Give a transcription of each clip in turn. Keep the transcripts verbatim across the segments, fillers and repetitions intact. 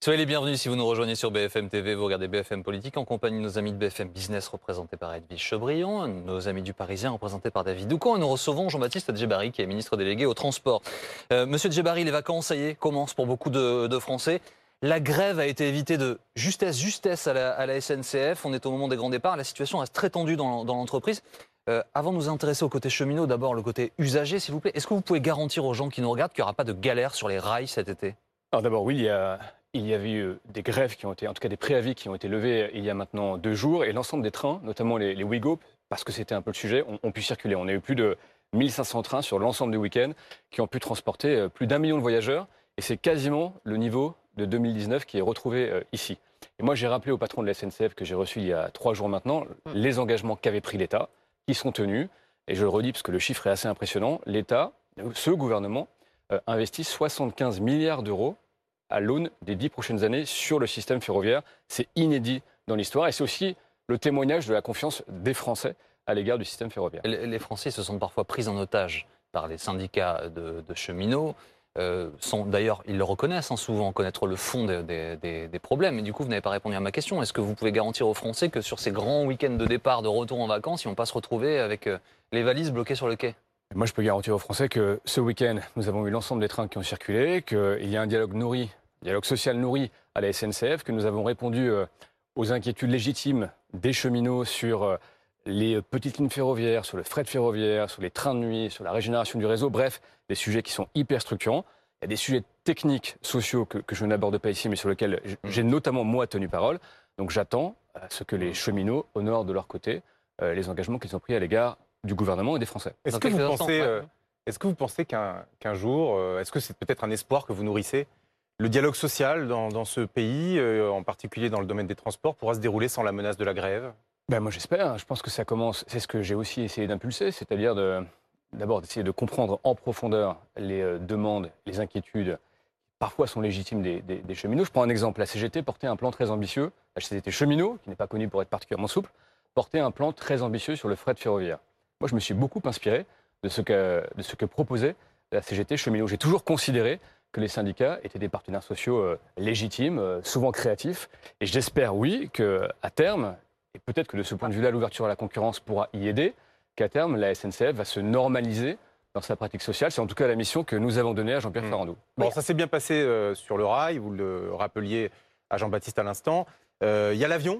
Soyez les bienvenus si vous nous rejoignez sur B F M T V, vous regardez B F M Politique en compagnie de nos amis de B F M Business représentés par Edwige Chevrillon, nos amis du Parisien représentés par David Doucan et nous recevons Jean-Baptiste Djebbari qui est ministre délégué au transport. Euh, Monsieur Djebbari, les vacances, ça y est, commencent pour beaucoup de, de Français. La grève a été évitée de justesse, justesse à la, à la S N C F. On est au moment des grands départs. La situation reste très tendue dans, dans l'entreprise. Euh, avant de nous intéresser au côté cheminot, d'abord le côté usager, s'il vous plaît. Est-ce que vous pouvez garantir aux gens qui nous regardent qu'il n'y aura pas de galère sur les rails cet été? Alors d'abord, oui, il y, a, il y avait eu des grèves qui ont été, en tout cas des préavis qui ont été levés il y a maintenant deux jours. Et l'ensemble des trains, notamment les, les Ouigo, parce que c'était un peu le sujet, ont, ont pu circuler. On a eu plus de mille cinq cents trains sur l'ensemble du week-end qui ont pu transporter plus d'un million de voyageurs. Et c'est quasiment le niveau de deux mille dix-neuf qui est retrouvé euh, ici. Et moi, j'ai rappelé au patron de la S N C F que j'ai reçu il y a trois jours maintenant les engagements qu'avait pris l'État, qui sont tenus. Et je le redis parce que le chiffre est assez impressionnant. L'État, ce gouvernement, euh, investit soixante-quinze milliards d'euros à l'aune des dix prochaines années sur le système ferroviaire. C'est inédit dans l'histoire et c'est aussi le témoignage de la confiance des Français à l'égard du système ferroviaire. Les Français se sont parfois pris en otage par les syndicats de, de cheminots. Euh, sont, d'ailleurs, ils le reconnaissent, hein, souvent, connaître le fond des, des, des, des problèmes. Et du coup, vous n'avez pas répondu à ma question. Est-ce que vous pouvez garantir aux Français que sur ces grands week-ends de départ, de retour en vacances, ils ne vont pas se retrouver avec euh, les valises bloquées sur le quai? Moi, je peux garantir aux Français que ce week-end, nous avons eu l'ensemble des trains qui ont circulé, qu'il y a un dialogue nourri, un dialogue social nourri à la S N C F, que nous avons répondu euh, aux inquiétudes légitimes des cheminots sur euh, les petites lignes ferroviaires, sur le fret ferroviaire, sur les trains de nuit, sur la régénération du réseau, bref, des sujets qui sont hyper structurants. Il y a des sujets techniques, sociaux que, que je n'aborde pas ici, mais sur lesquels j'ai notamment, moi, tenu parole. Donc j'attends à ce que les cheminots honorent de leur côté euh, les engagements qu'ils ont pris à l'égard du gouvernement et des Français. Est-ce que, euh, est-ce que vous pensez qu'un qu'un jour, euh, est-ce que c'est peut-être un espoir que vous nourrissez, le dialogue social dans, dans ce pays, euh, en particulier dans le domaine des transports, pourra se dérouler sans la menace de la grève? Ben moi j'espère, je pense que ça commence, c'est ce que j'ai aussi essayé d'impulser, c'est-à-dire de... D'abord, d'essayer de comprendre en profondeur les euh, demandes, les inquiétudes, qui parfois sont légitimes des, des, des cheminots. Je prends un exemple. La C G T portait un plan très ambitieux. La C G T cheminot, qui n'est pas connue pour être particulièrement souple, portait un plan très ambitieux sur le fret ferroviaire. Moi, je me suis beaucoup inspiré de ce que, de ce que proposait la C G T cheminot. J'ai toujours considéré que les syndicats étaient des partenaires sociaux euh, légitimes, euh, souvent créatifs. Et j'espère, oui, qu'à terme, et peut-être que de ce point de vue-là, l'ouverture à la concurrence pourra y aider, qu'à terme, la S N C F va se normaliser dans sa pratique sociale. C'est en tout cas la mission que nous avons donnée à Jean-Pierre mmh. Farandou. Bon, ça s'est bien passé euh, sur le rail, vous le rappeliez à Jean-Baptiste à l'instant. Il euh, y a l'avion,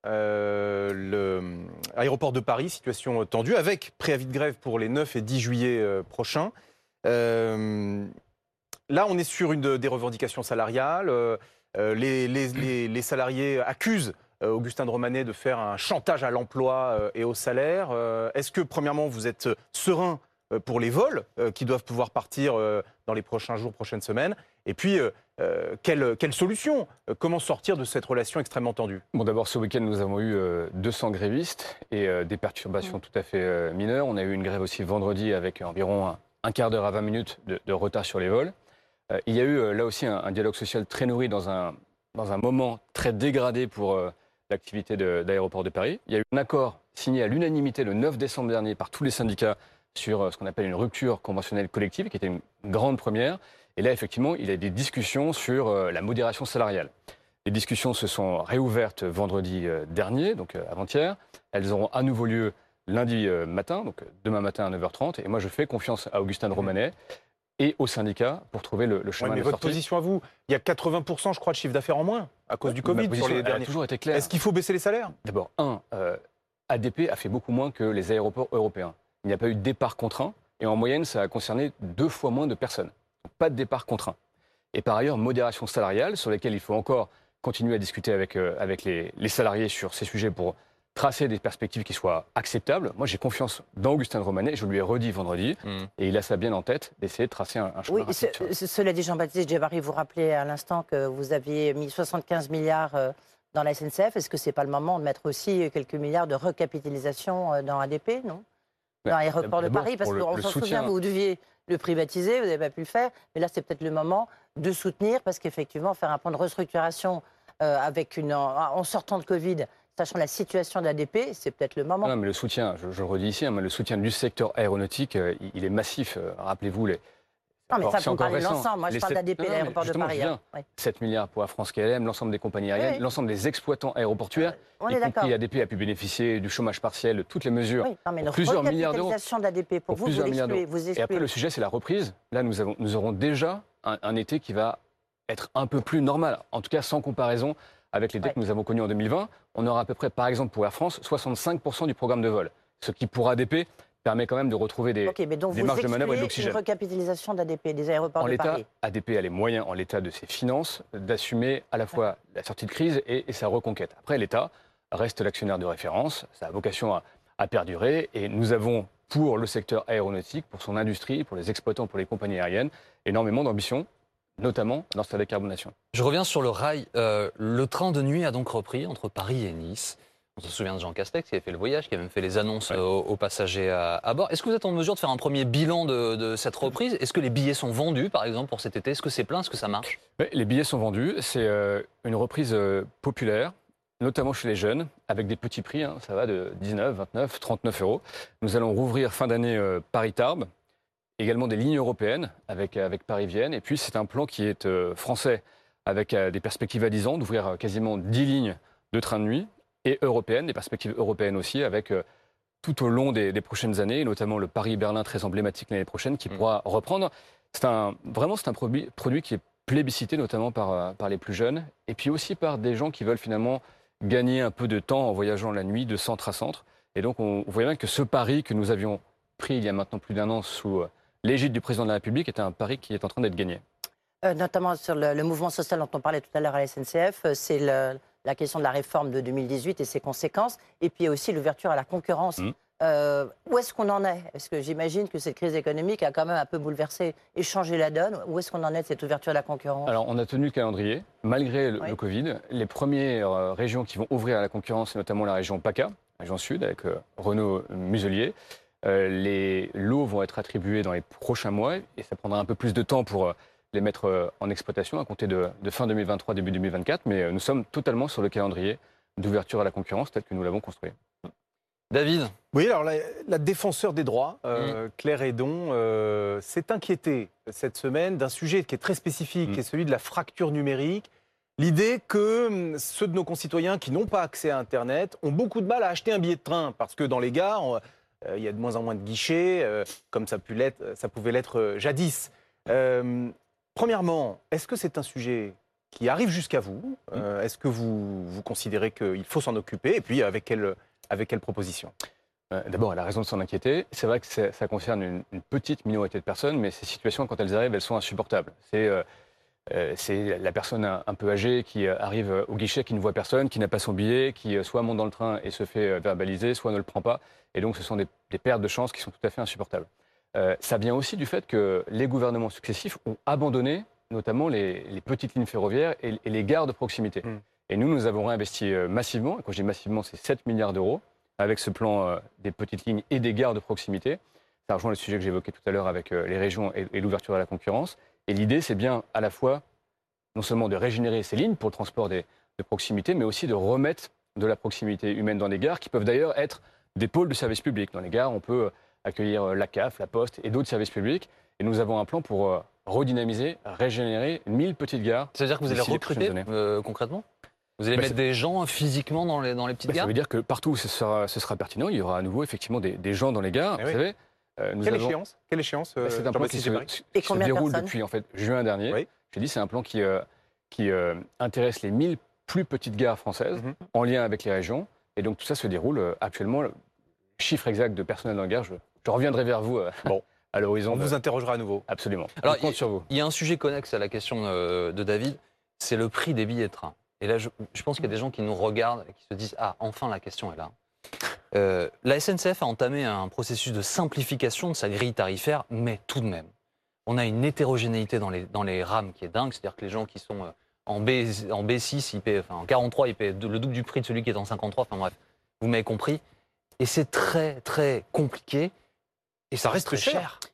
euh, l'aéroport de Paris, situation tendue, avec préavis de grève pour les neuf et dix juillet euh, prochains. Euh, là, on est sur une des revendications salariales. Euh, les, les, les, les salariés accusent Augustin de Romanet de faire un chantage à l'emploi et au salaire. Est-ce que, premièrement, vous êtes serein pour les vols qui doivent pouvoir partir dans les prochains jours, prochaines semaines? Et puis, quelle, quelle solution? Comment sortir de cette relation extrêmement tendue? Bon, d'abord, ce week-end, nous avons eu deux cents grévistes et des perturbations mmh. tout à fait mineures. On a eu une grève aussi vendredi avec environ un, un quart d'heure à vingt minutes de, de retard sur les vols. Il y a eu là aussi un, un dialogue social très nourri dans un, dans un moment très dégradé pour l'activité d'Aéroports de, de Paris. Il y a eu un accord signé à l'unanimité le neuf décembre dernier par tous les syndicats sur ce qu'on appelle une rupture conventionnelle collective, qui était une grande première. Et là, effectivement, il y a des discussions sur euh, la modération salariale. Les discussions se sont réouvertes vendredi euh, dernier, donc euh, avant-hier. Elles auront à nouveau lieu lundi euh, matin, donc demain matin à neuf heures trente. Et moi, je fais confiance à Augustin de Romanet et aux syndicats pour trouver le, le chemin ouais, mais de votre sortie. Position à vous, il y a quatre-vingts pour cent, je crois, de chiffre d'affaires en moins à cause du Covid. Ma position, sur les derniers... a toujours été claire. Est-ce qu'il faut baisser les salaires? D'abord, un, euh, A D P a fait beaucoup moins que les aéroports européens. Il n'y a pas eu de départ contraint et en moyenne, ça a concerné deux fois moins de personnes. Donc, pas de départ contraint. Et par ailleurs, modération salariale, sur lesquelles il faut encore continuer à discuter avec, euh, avec les, les salariés sur ces sujets pour tracer des perspectives qui soient acceptables. Moi, j'ai confiance dans Augustin de Romanet, je lui ai redit vendredi, mmh. et il a ça bien en tête d'essayer de tracer un, un chemin. Oui, ce, cela dit, Jean-Baptiste Djebbari, vous rappelez à l'instant que vous aviez mis soixante-quinze milliards dans la S N C F. Est-ce que ce n'est pas le moment de mettre aussi quelques milliards de recapitalisation dans A D P, non? Dans l'aéroport de Paris, parce qu'on s'en souvient, vous deviez le privatiser, vous n'avez pas pu le faire, mais là, c'est peut-être le moment de soutenir, parce qu'effectivement, faire un plan de restructuration euh, avec une, en, en sortant de Covid, sachant la situation d'A D P, c'est peut-être le moment. Non, mais le soutien, je, je le redis ici, hein, mais le soutien du secteur aéronautique, euh, il est massif. Euh, Rappelez-vous, les, Non, mais Alors, ça, c'est vous encore parlez de récent. l'ensemble. Moi, je Les parle sept- d'A D P, Non, non, mais l'aéroport de justement, Paris. je viens. hein. Oui. sept milliards pour Air France K L M, l'ensemble des compagnies aériennes, Oui. l'ensemble des exploitants aéroportuaires, On y est compris d'accord. A D P a pu bénéficier du chômage partiel, de toutes les mesures. Oui, non, mais une pour plusieurs milliards d'euros. recapitalisation d'A D P, pour, Pour vous, vous plusieurs milliards l'excluez. d'euros. Vous Et après, excluez. le sujet, c'est la reprise. Là, nous, avons, nous aurons déjà un, un été qui va être un peu plus normal, en tout cas sans comparaison avec l'été Ouais. que nous avons connu en deux mille vingt. On aura à peu près, par exemple, pour Air France, soixante-cinq pour cent du programme de vol. Ce qui, pour A D P, permet quand même de retrouver des, Ok, mais donc des vous marges de manœuvre et de excluez une l'oxygène. recapitalisation d'A D P, des aéroports En de l'état, Paris. A D P a les moyens, en l'état de ses finances, d'assumer à la fois la sortie de crise et, et sa reconquête. Après, l'État reste l'actionnaire de référence, ça a vocation à, à perdurer, et nous avons, pour le secteur aéronautique, pour son industrie, pour les exploitants, pour les compagnies aériennes, énormément d'ambition, notamment dans sa décarbonation. Je reviens sur le rail. Euh, le train de nuit a donc repris entre Paris et Nice. On se souvient de Jean Castex qui avait fait le voyage, qui a même fait les annonces Ouais. euh, aux, aux passagers à, à bord. Est-ce que vous êtes en mesure de faire un premier bilan de, de cette reprise? Est-ce que les billets sont vendus, par exemple, pour cet été? Est-ce que c'est plein? Est-ce que ça marche? Ouais, les billets sont vendus, c'est euh, une reprise euh, populaire, notamment chez les jeunes, avec des petits prix, hein, ça va de dix-neuf, vingt-neuf, trente-neuf euros. Nous allons rouvrir fin d'année euh, Paris-Tarbes, également des lignes européennes avec, avec Paris-Vienne, et puis c'est un plan qui est euh, français, avec euh, des perspectives à dix ans, d'ouvrir euh, quasiment dix lignes de train de nuit, et européennes, des perspectives européennes aussi, avec euh, tout au long des, des prochaines années, notamment le Paris-Berlin très emblématique l'année prochaine, qui Mm. pourra reprendre. C'est un, vraiment, c'est un produit, produit qui est plébiscité, notamment par, euh, par les plus jeunes, et puis aussi par des gens qui veulent finalement gagner un peu de temps en voyageant la nuit de centre à centre. Et donc, on, on voit bien que ce pari que nous avions pris il y a maintenant plus d'un an sous euh, l'égide du président de la République est un pari qui est en train d'être gagné. Euh, notamment sur le, le mouvement social dont on parlait tout à l'heure à la S N C F, euh, c'est le- la question de la réforme de deux mille dix-huit et ses conséquences, et puis aussi l'ouverture à la concurrence. Mm. Euh, où est-ce qu'on en est? Parce que j'imagine que cette crise économique a quand même un peu bouleversé et changé la donne. Où est-ce qu'on en est de cette ouverture à la concurrence? Alors, on a tenu le calendrier, malgré le, Oui. le Covid. Les premières euh, régions qui vont ouvrir à la concurrence, c'est notamment la région PACA, la région sud, avec euh, Renault Muselier. Euh, les lots vont être attribués dans les prochains mois, et ça prendra un peu plus de temps pour euh, les mettre euh, en exploitation, à compter de, de fin deux mille vingt-trois, début deux mille vingt-quatre. Mais euh, nous sommes totalement sur le calendrier d'ouverture à la concurrence, tel que nous l'avons construit. David, Oui, alors la, la défenseur des droits, euh, Claire Hédon, euh, s'est inquiétée cette semaine d'un sujet qui est très spécifique, Mm. qui est celui de la fracture numérique. L'idée que hum, ceux de nos concitoyens qui n'ont pas accès à Internet ont beaucoup de mal à acheter un billet de train, parce que dans les gares, on- euh, il y a de moins en moins de guichets, euh, comme ça, pu l'être- ça pouvait l'être euh, jadis. Euh, premièrement, est-ce que c'est un sujet qui arrive jusqu'à vous? Euh, Est-ce que vous, vous considérez qu'il faut s'en occuper? Et puis, avec quelle, avec quelle proposition? Euh, D'abord, elle a raison de s'en inquiéter. C'est vrai que c'est- ça concerne une, une petite minorité de personnes, mais ces situations, quand elles arrivent, elles sont insupportables. C'est euh, euh, c'est la personne un, un peu âgée qui euh, arrive au guichet, qui ne voit personne, qui n'a pas son billet, qui euh, soit monte dans le train et se fait euh, verbaliser, soit ne le prend pas. Et donc, ce sont des, des pertes de chance qui sont tout à fait insupportables. Euh, ça vient aussi du fait que les gouvernements successifs ont abandonné notamment les, les petites lignes ferroviaires et, et les gares de proximité. Mm. Et nous, nous avons réinvesti euh, massivement. Et quand je dis massivement, c'est sept milliards d'euros avec ce plan euh, des petites lignes et des gares de proximité. Ça rejoint le sujet que j'évoquais tout à l'heure avec euh, les régions et, et l'ouverture à la concurrence. Et l'idée, c'est bien à la fois non seulement de régénérer ces lignes pour le transport des, de proximité, mais aussi de remettre de la proximité humaine dans les gares, qui peuvent d'ailleurs être des pôles de services publics. Dans les gares, on peut accueillir euh, la C A F, la Poste et d'autres services publics. Et nous avons un plan pour euh, redynamiser, régénérer mille petites gares. ça veut dire que vous allez D'ici les prochaines recruter années. euh, concrètement? Vous allez Bah, mettre c'est- des gens physiquement dans les, dans les petites Bah, ça gares? veut dire que partout où ce sera, ce sera pertinent, il y aura à nouveau effectivement des, des gens dans les gares. Eh Vous oui. savez, euh, nous Quelle avons- échéance Quelle échéance Bah, euh, c'est un plan qui Jean-Baptiste se, Djebari qui Et se combien de déroule personnes depuis en fait, juin dernier. Oui. J'ai dit, c'est un plan qui, euh, qui euh, intéresse les mille plus petites gares françaises Mhm. en lien avec les régions. Et donc tout ça se déroule euh, actuellement. Le chiffre exact de personnel dans la gare, je, je reviendrai vers vous euh, Bon. à l'horizon. On de- vous interrogera à nouveau. Absolument. Alors, Je compte sur vous. Il y a un sujet connexe à la question euh, de David, c'est le prix des billets de train. Et là, je, je pense qu'il y a des gens qui nous regardent et qui se disent « Ah, enfin, la question est là ». Euh, la S N C F a entamé un processus de simplification de sa grille tarifaire, mais tout de même, on a une hétérogénéité dans les, dans les rames qui est dingue. C'est-à-dire que les gens qui sont euh, en, B, en B six, ils paient, enfin, en quarante-trois, ils paient le double du prix de celui qui est en cinquante-trois. Enfin bref, vous m'avez compris. Et c'est très, très compliqué. Et ça reste très cher.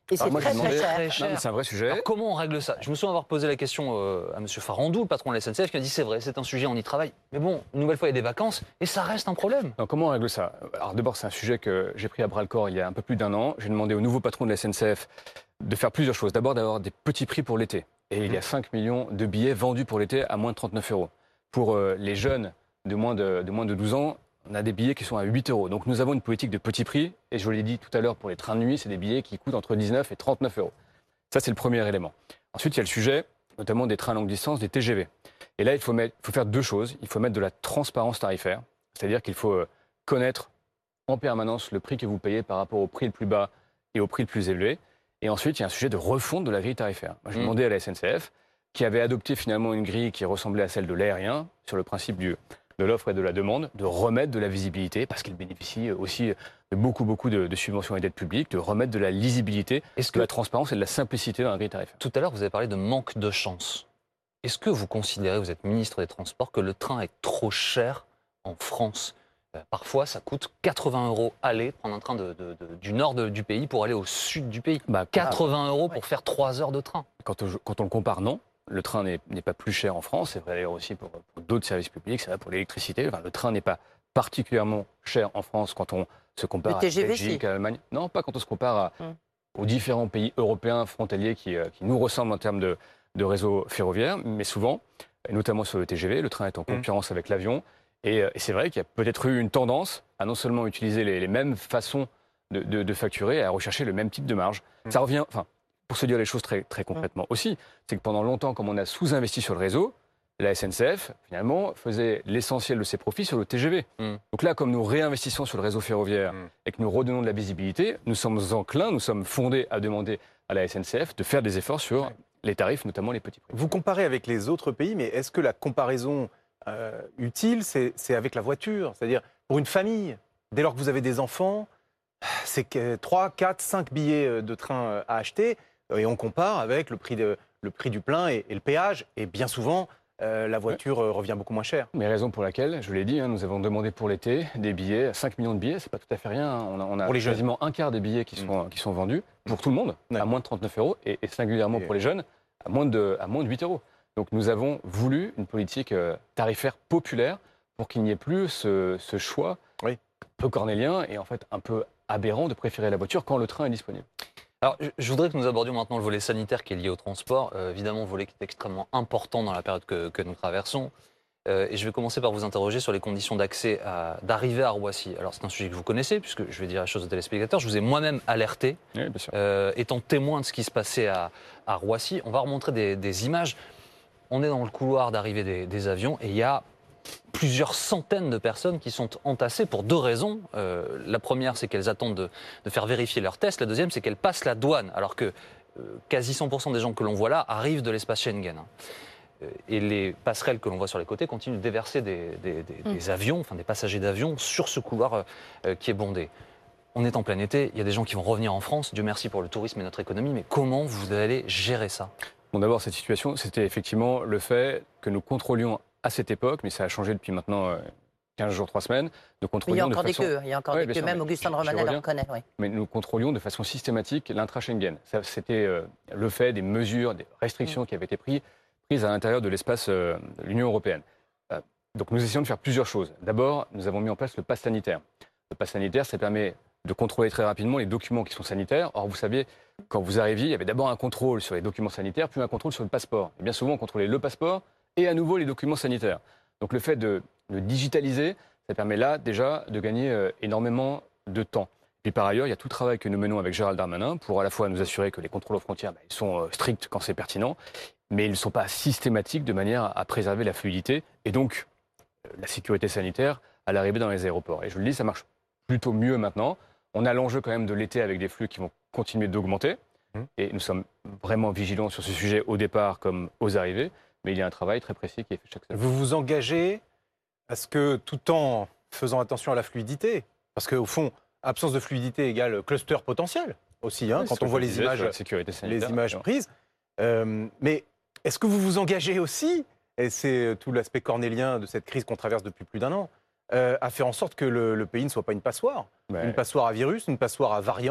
Et c'est Alors moi, très, j'ai très demandé- cher. Très Non, cher. mais c'est un vrai sujet. Alors, comment on règle ça? Je me souviens avoir posé la question euh, à M. Farandou, le patron de la S N C F, qui a dit c'est vrai, c'est un sujet, on y travaille. Mais bon, une nouvelle fois, il y a des vacances et ça reste un problème. Alors, comment on règle ça? Alors d'abord, c'est un sujet que j'ai pris à bras-le-corps il y a un peu plus d'un an. J'ai demandé au nouveau patron de la S N C F de faire plusieurs choses. D'abord, d'avoir des petits prix pour l'été. Et il y a cinq millions de billets vendus pour l'été à moins de trente-neuf euros. Pour euh, les jeunes de moins de, de moins de douze ans, on a des billets qui sont à huit euros. Donc nous avons une politique de petits prix. Et je vous l'ai dit tout à l'heure, pour les trains de nuit, c'est des billets qui coûtent entre dix-neuf et trente-neuf euros. Ça, c'est le premier élément. Ensuite, il y a le sujet, notamment des trains à longue distance, des T G V. Et là, il faut, mettre, il faut faire deux choses. Il faut mettre de la transparence tarifaire, c'est-à-dire qu'il faut euh, connaître en permanence le prix que vous payez par rapport au prix le plus bas et au prix le plus élevé. Et ensuite, il y a un sujet de refonte de la grille tarifaire. Moi, j'ai Mmh. demandé à la S N C F, qui avait adopté finalement une grille qui ressemblait à celle de l'aérien, sur le principe du, de l'offre et de la demande, de remettre de la visibilité, parce qu'il bénéficie aussi de beaucoup, beaucoup de, de subventions et d'aides publiques, de remettre de la lisibilité, Est-ce de que la transparence et de la simplicité dans la grille tarifaire. tout à l'heure, vous avez parlé de manque de chance. Est-ce que vous considérez, vous êtes ministre des Transports, que le train est trop cher en France? Euh, Parfois, ça coûte quatre-vingts euros aller, prendre un train de- de- de- du nord de- du pays pour aller au sud du pays. Bah, quatre-vingts euros Ouais. pour faire trois heures de train. Quand on, quand on le compare, non. Le train n'est n'est pas plus cher en France. C'est vrai d'ailleurs aussi pour, pour d'autres services publics. C'est vrai pour l'électricité. Enfin, le train n'est pas particulièrement cher en France quand on se compare Le à T G V, la Belgique, si. à l'Allemagne. Non, pas quand on se compare à- Hum. aux différents pays européens frontaliers qui, euh, qui nous ressemblent en termes de, de réseau ferroviaire. Mais souvent, et notamment sur le T G V, le train est en Hum. concurrence avec l'avion. Et, euh, et c'est vrai qu'il y a peut-être eu une tendance à non seulement utiliser les, les mêmes façons de, de- de facturer, à rechercher le même type de marge. Hum. Ça revient, enfin, pour se dire les choses très, très concrètement aussi, c'est que pendant longtemps, comme on a sous-investi sur le réseau, la S N C F, finalement, faisait l'essentiel de ses profits sur le T G V. Mm. Donc là, comme nous réinvestissons sur le réseau ferroviaire Mm. et que nous redonnons de la visibilité, nous sommes enclins, nous sommes fondés à demander à la S N C F de faire des efforts sur Ouais. les tarifs, notamment les petits prix. Vous comparez avec les autres pays, mais est-ce que la comparaison euh, utile, c'est c'est avec la voiture? C'est-à-dire, pour une famille, dès lors que vous avez des enfants, c'est que trois, quatre, cinq billets de train euh, à acheter, euh, et on compare avec le prix, de, le prix du plein et, et le péage, et bien souvent, euh, la voiture euh, revient beaucoup moins cher. Mais raison pour laquelle, je l'ai dit, hein, nous avons demandé pour l'été des billets, cinq millions de billets, c'est pas tout à fait rien. hein. On a, on a Pour les jeunes. quasiment un quart des billets qui sont, qui sont vendus pour tout le monde, Ouais. à moins de trente-neuf euros, et, et singulièrement Et- pour les jeunes, à moins de, à moins de huit euros. Donc nous avons voulu une politique euh, tarifaire populaire pour qu'il n'y ait plus ce, ce choix Oui. un peu cornélien et en fait un peu aberrant de préférer la voiture quand le train est disponible. Alors, je- je voudrais que nous abordions maintenant le volet sanitaire qui est lié au transport. Euh, évidemment, volet qui est extrêmement important dans la période que, que nous traversons. Euh, et je vais commencer par vous interroger sur les conditions d'accès, à- d'arrivée à Roissy. Alors, c'est un sujet que vous connaissez, puisque je vais dire la chose aux téléspectateurs. Je vous ai moi-même alerté, Oui, bien sûr. euh, étant témoin de ce qui se passait à, à Roissy. On va remontrer des, des images. On est dans le couloir d'arrivée des, des avions et il y a plusieurs centaines de personnes qui sont entassées pour deux raisons. Euh, la première, c'est qu'elles attendent de, de faire vérifier leur test. La deuxième, c'est qu'elles passent la douane, alors que euh, quasi cent pour cent des gens que l'on voit là arrivent de l'espace Schengen. Euh, Et les passerelles que l'on voit sur les côtés continuent de déverser des, des- des- Mm. des avions, enfin des passagers d'avions, sur ce couloir euh, euh, qui est bondé. On est en plein été, il y a des gens qui vont revenir en France. Dieu merci pour le tourisme et notre économie, mais comment vous allez gérer ça? Bon, d'abord, cette situation, c'était effectivement le fait que nous contrôlions à cette époque, mais ça a changé depuis maintenant euh, quinze jours, trois semaines, nous Mais il y a contrôlions de encore des façon... queues. Il y a encore Ouais, des bien queues. sûr, Même mais Augustin de j'y Romanel le reviens. reconnaît. Oui. Mais nous contrôlions de façon systématique l'intra-Schengen. Ça, C'était euh, le fait des mesures, des restrictions qui avaient été prises, prises à l'intérieur de l'espace euh, de l'Union européenne. Euh, donc nous essayons de faire plusieurs choses. D'abord, nous avons mis en place le pass sanitaire. Le pass sanitaire, ça permet de contrôler très rapidement les documents qui sont sanitaires. Or, vous savez, quand vous arriviez, il y avait d'abord un contrôle sur les documents sanitaires, puis un contrôle sur le passeport. Et bien souvent, on contrôlait le passeport et à nouveau les documents sanitaires. Donc le fait de, de digitaliser, ça permet là déjà de gagner euh, énormément de temps. Puis par ailleurs, il y a tout le travail que nous menons avec Gérald Darmanin pour à la fois nous assurer que les contrôles aux frontières bah, ils sont euh, stricts quand c'est pertinent, mais ils ne sont pas systématiques de manière à, à préserver la fluidité et donc euh, la sécurité sanitaire à l'arrivée dans les aéroports. Et je vous le dis, ça marche plutôt mieux maintenant. On a l'enjeu quand même de l'été avec des flux qui vont continuer d'augmenter. Mmh. Et nous sommes vraiment vigilants sur ce sujet au départ comme aux arrivées. Mais il y a un travail très précis qui est fait chaque semaine. Vous vous engagez à ce que, tout en faisant attention à la fluidité, parce qu'au fond, absence de fluidité égale cluster potentiel aussi, hein, Ouais, c'est quand ce que on voit je les disais sur images, la sécurité les sanitaire, images bien sûr. prises. Euh, mais est-ce que vous vous engagez aussi, et c'est tout l'aspect cornélien de cette crise qu'on traverse depuis plus d'un an, euh, à faire en sorte que le, le pays ne soit pas une passoire, Ouais. une passoire à virus, une passoire à variants,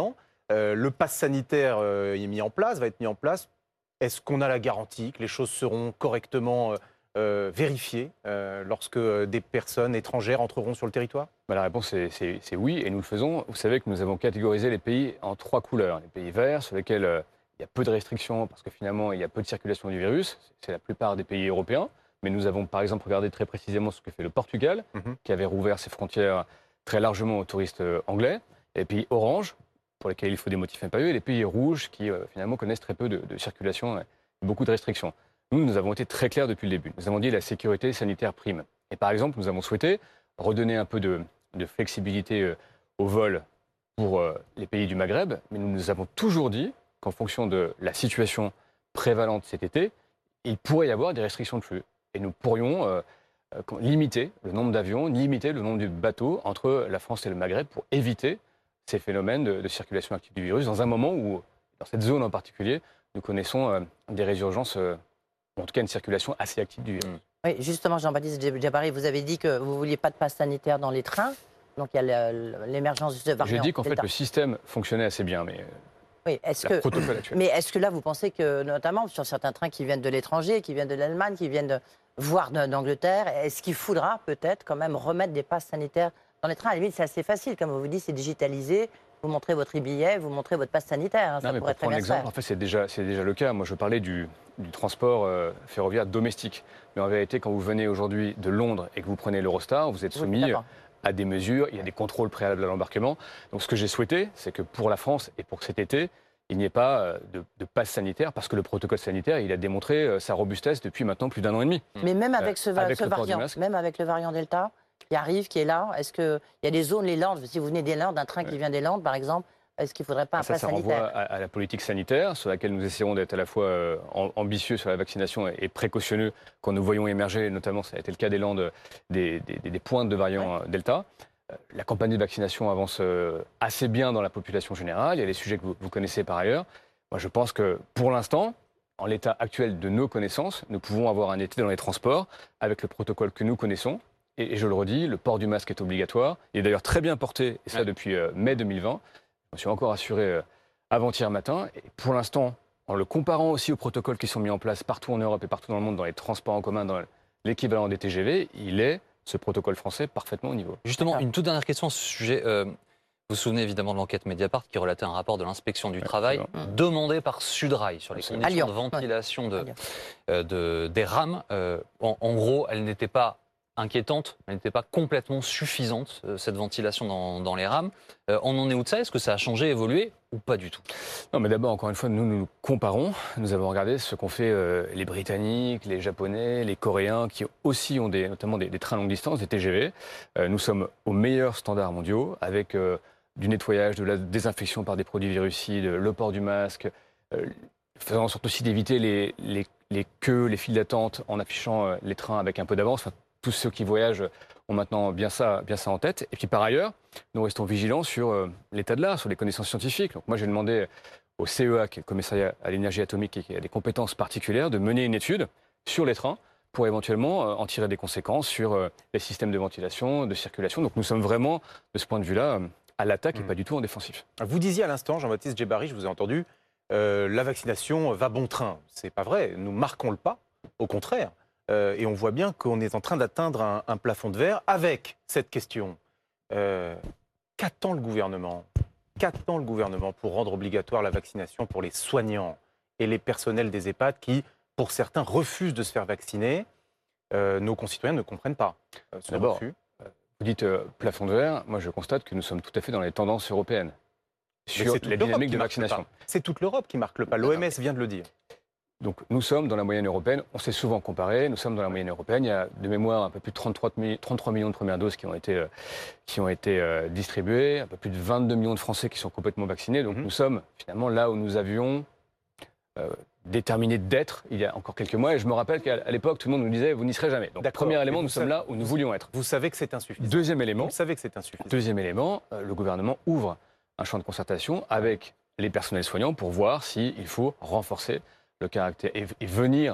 Euh, le pass sanitaire euh, est mis en place, va être mis en place. Est-ce qu'on a la garantie que les choses seront correctement euh, euh, vérifiées euh, lorsque des personnes étrangères entreront sur le territoire? Bah, la réponse est, c'est, c'est oui, et nous le faisons. Vous savez que nous avons catégorisé les pays en trois couleurs. Les pays verts, sur lesquels euh, il y a peu de restrictions, parce que finalement, il y a peu de circulation du virus. C'est la plupart des pays européens. Mais nous avons, par exemple, regardé très précisément ce que fait le Portugal, Mhm. qui avait rouvert ses frontières très largement aux touristes euh, anglais. Et les pays orange, pour lesquels il faut des motifs impérieux, et les pays rouges, qui euh, finalement connaissent très peu de, de circulation et beaucoup de restrictions. Nous, nous avons été très clairs depuis le début. Nous avons dit la sécurité sanitaire prime. Et par exemple, nous avons souhaité redonner un peu de, de flexibilité euh, au vol pour euh, les pays du Maghreb, mais nous nous avons toujours dit qu'en fonction de la situation prévalente cet été, il pourrait y avoir des restrictions de flux. Et nous pourrions euh, euh, limiter le nombre d'avions, limiter le nombre de bateaux entre la France et le Maghreb pour éviter ces phénomènes de, de circulation active du virus, dans un moment où, dans cette zone en particulier, nous connaissons euh, des résurgences, euh, ou en tout cas une circulation assez active du virus. Oui, justement, Jean-Baptiste Djebari, vous avez dit que vous ne vouliez pas de passe sanitaire dans les trains. Donc il y a le- l'émergence de ce variant. J'ai dit qu'en fait, Delta. le système fonctionnait assez bien, mais Oui, est-ce le que... protocole actuel. Mais est-ce que là, vous pensez que, notamment sur certains trains qui viennent de l'étranger, qui viennent de l'Allemagne, qui viennent de, voire de- d'Angleterre, est-ce qu'il faudra peut-être quand même remettre des passes sanitaires dans les trains? À la limite, c'est assez facile, comme vous vous dites, c'est digitalisé. Vous montrez votre e-billet, vous montrez votre passe sanitaire. hein, ça Non, mais pourrait pour très prendre bien se l'exemple, faire. en fait, c'est déjà, c'est déjà le cas. Moi, je parlais du, du transport euh, ferroviaire domestique. Mais en vérité, quand vous venez aujourd'hui de Londres et que vous prenez l'Eurostar, vous êtes Oui, soumis d'accord. à des mesures, il y a des contrôles préalables à l'embarquement. Donc, ce que j'ai souhaité, c'est que pour la France et pour cet été, il n'y ait pas euh, de, de passe sanitaire, parce que le protocole sanitaire, il a démontré euh, sa robustesse depuis maintenant plus d'un an et demi. Mais même avec ce, va- avec ce le port du variant, masque. même avec le variant Delta qui arrive, qui est là, est-ce qu'il y a des zones, les Landes, si vous venez des Landes, un train qui Ouais. vient des Landes, par exemple, est-ce qu'il ne faudrait pas un Ça, pass ça renvoie sanitaire? à, à la politique sanitaire, sur laquelle nous essayons d'être à la fois euh, am- ambitieux sur la vaccination et, et précautionneux quand nous voyons émerger, notamment ça a été le cas des Landes, des, des- des- des pointes de variant euh, Delta. Euh, La campagne de vaccination avance euh, assez bien dans la population générale. Il y a les sujets que vous, vous connaissez par ailleurs. Moi, je pense que pour l'instant, en l'état actuel de nos connaissances, nous pouvons avoir un été dans les transports avec le protocole que nous connaissons. Et, et je le redis, le port du masque est obligatoire. Il est d'ailleurs très bien porté, et ça Ouais. depuis euh, mai deux mille vingt. Je me suis encore assuré euh, avant-hier matin. Et pour l'instant, en le comparant aussi aux protocoles qui sont mis en place partout en Europe et partout dans le monde, dans les transports en commun, dans l'équivalent des T G V, il est, ce protocole français, parfaitement au niveau. Justement, D'accord. une toute dernière question à ce sujet. Euh, vous vous souvenez évidemment de l'enquête Mediapart qui relatait un rapport de l'inspection du Ouais, travail absolument. demandé par Sudrail sur les Absolument. conditions À de Lyon, ventilation À de, Lyon. euh, de- des rames. Euh, en, en gros, elle n'était pas inquiétante, elle n'était pas complètement suffisante, euh, cette ventilation dans, dans les rames. Euh, on en est où de ça? Est-ce que ça a changé, évolué ou pas du tout? Non, mais d'abord, encore une fois, nous nous comparons. Nous avons regardé ce qu'ont fait euh, les Britanniques, les Japonais, les Coréens, qui aussi ont des, notamment des, des trains longue distance, des T G V. Euh, nous sommes aux meilleurs standards mondiaux, avec euh, du nettoyage, de la désinfection par des produits virucides, le port du masque, euh, faisant en sorte aussi d'éviter les, les, les queues, les files d'attente, en affichant euh, les trains avec un peu d'avance. Enfin, tous ceux qui voyagent ont maintenant bien ça, bien ça en tête. Et puis par ailleurs, nous restons vigilants sur euh, l'état de l'art, sur les connaissances scientifiques. Donc moi, j'ai demandé au C E A, qui est le commissariat à l'énergie atomique et qui a des compétences particulières, de mener une étude sur les trains pour éventuellement euh, en tirer des conséquences sur euh, les systèmes de ventilation, de circulation. Donc nous sommes vraiment, de ce point de vue-là, euh, à l'attaque et Mm. pas du tout en défensif. Vous disiez à l'instant, Jean-Baptiste Djebari, je vous ai entendu, euh, la vaccination va bon train. C'est pas vrai. Nous marquons le pas, au contraire. Euh, et on voit bien qu'on est en train d'atteindre un, un plafond de verre avec cette question. Euh, Qu'attend le gouvernement Qu'attend le gouvernement pour rendre obligatoire la vaccination pour les soignants et les personnels des EHPAD qui, pour certains, refusent de se faire vacciner? Euh, Nos concitoyens ne comprennent pas euh, ce D'abord, refus. Vous dites euh, plafond de verre, moi je constate que nous sommes tout à fait dans les tendances européennes Mais sur c'est toute la l'Europe dynamique qui de marque le vaccination. pas. C'est toute l'Europe qui marque le pas. L'O M S vient de le dire. Donc nous sommes dans la moyenne européenne, on s'est souvent comparé, nous sommes dans la moyenne européenne, il y a de mémoire un peu plus de trente-trois, mi- trente-trois millions de premières doses qui ont été, euh, qui ont été euh, distribuées, un peu plus de vingt-deux millions de Français qui sont complètement vaccinés, donc Mhm. nous sommes finalement là où nous avions euh, déterminé d'être il y a encore quelques mois, et je me rappelle qu'à à l'époque tout le monde nous disait vous n'y serez jamais. Donc D'accord. premier Mais élément, vous nous sommes savez- là où nous voulions être. Vous savez que c'est insuffisant. Deuxième élément, Vous savez que c'est insuffisant. Deuxième élément, euh, le gouvernement ouvre un champ de concertation avec les personnels soignants pour voir s'il faut renforcer le caractère et, et venir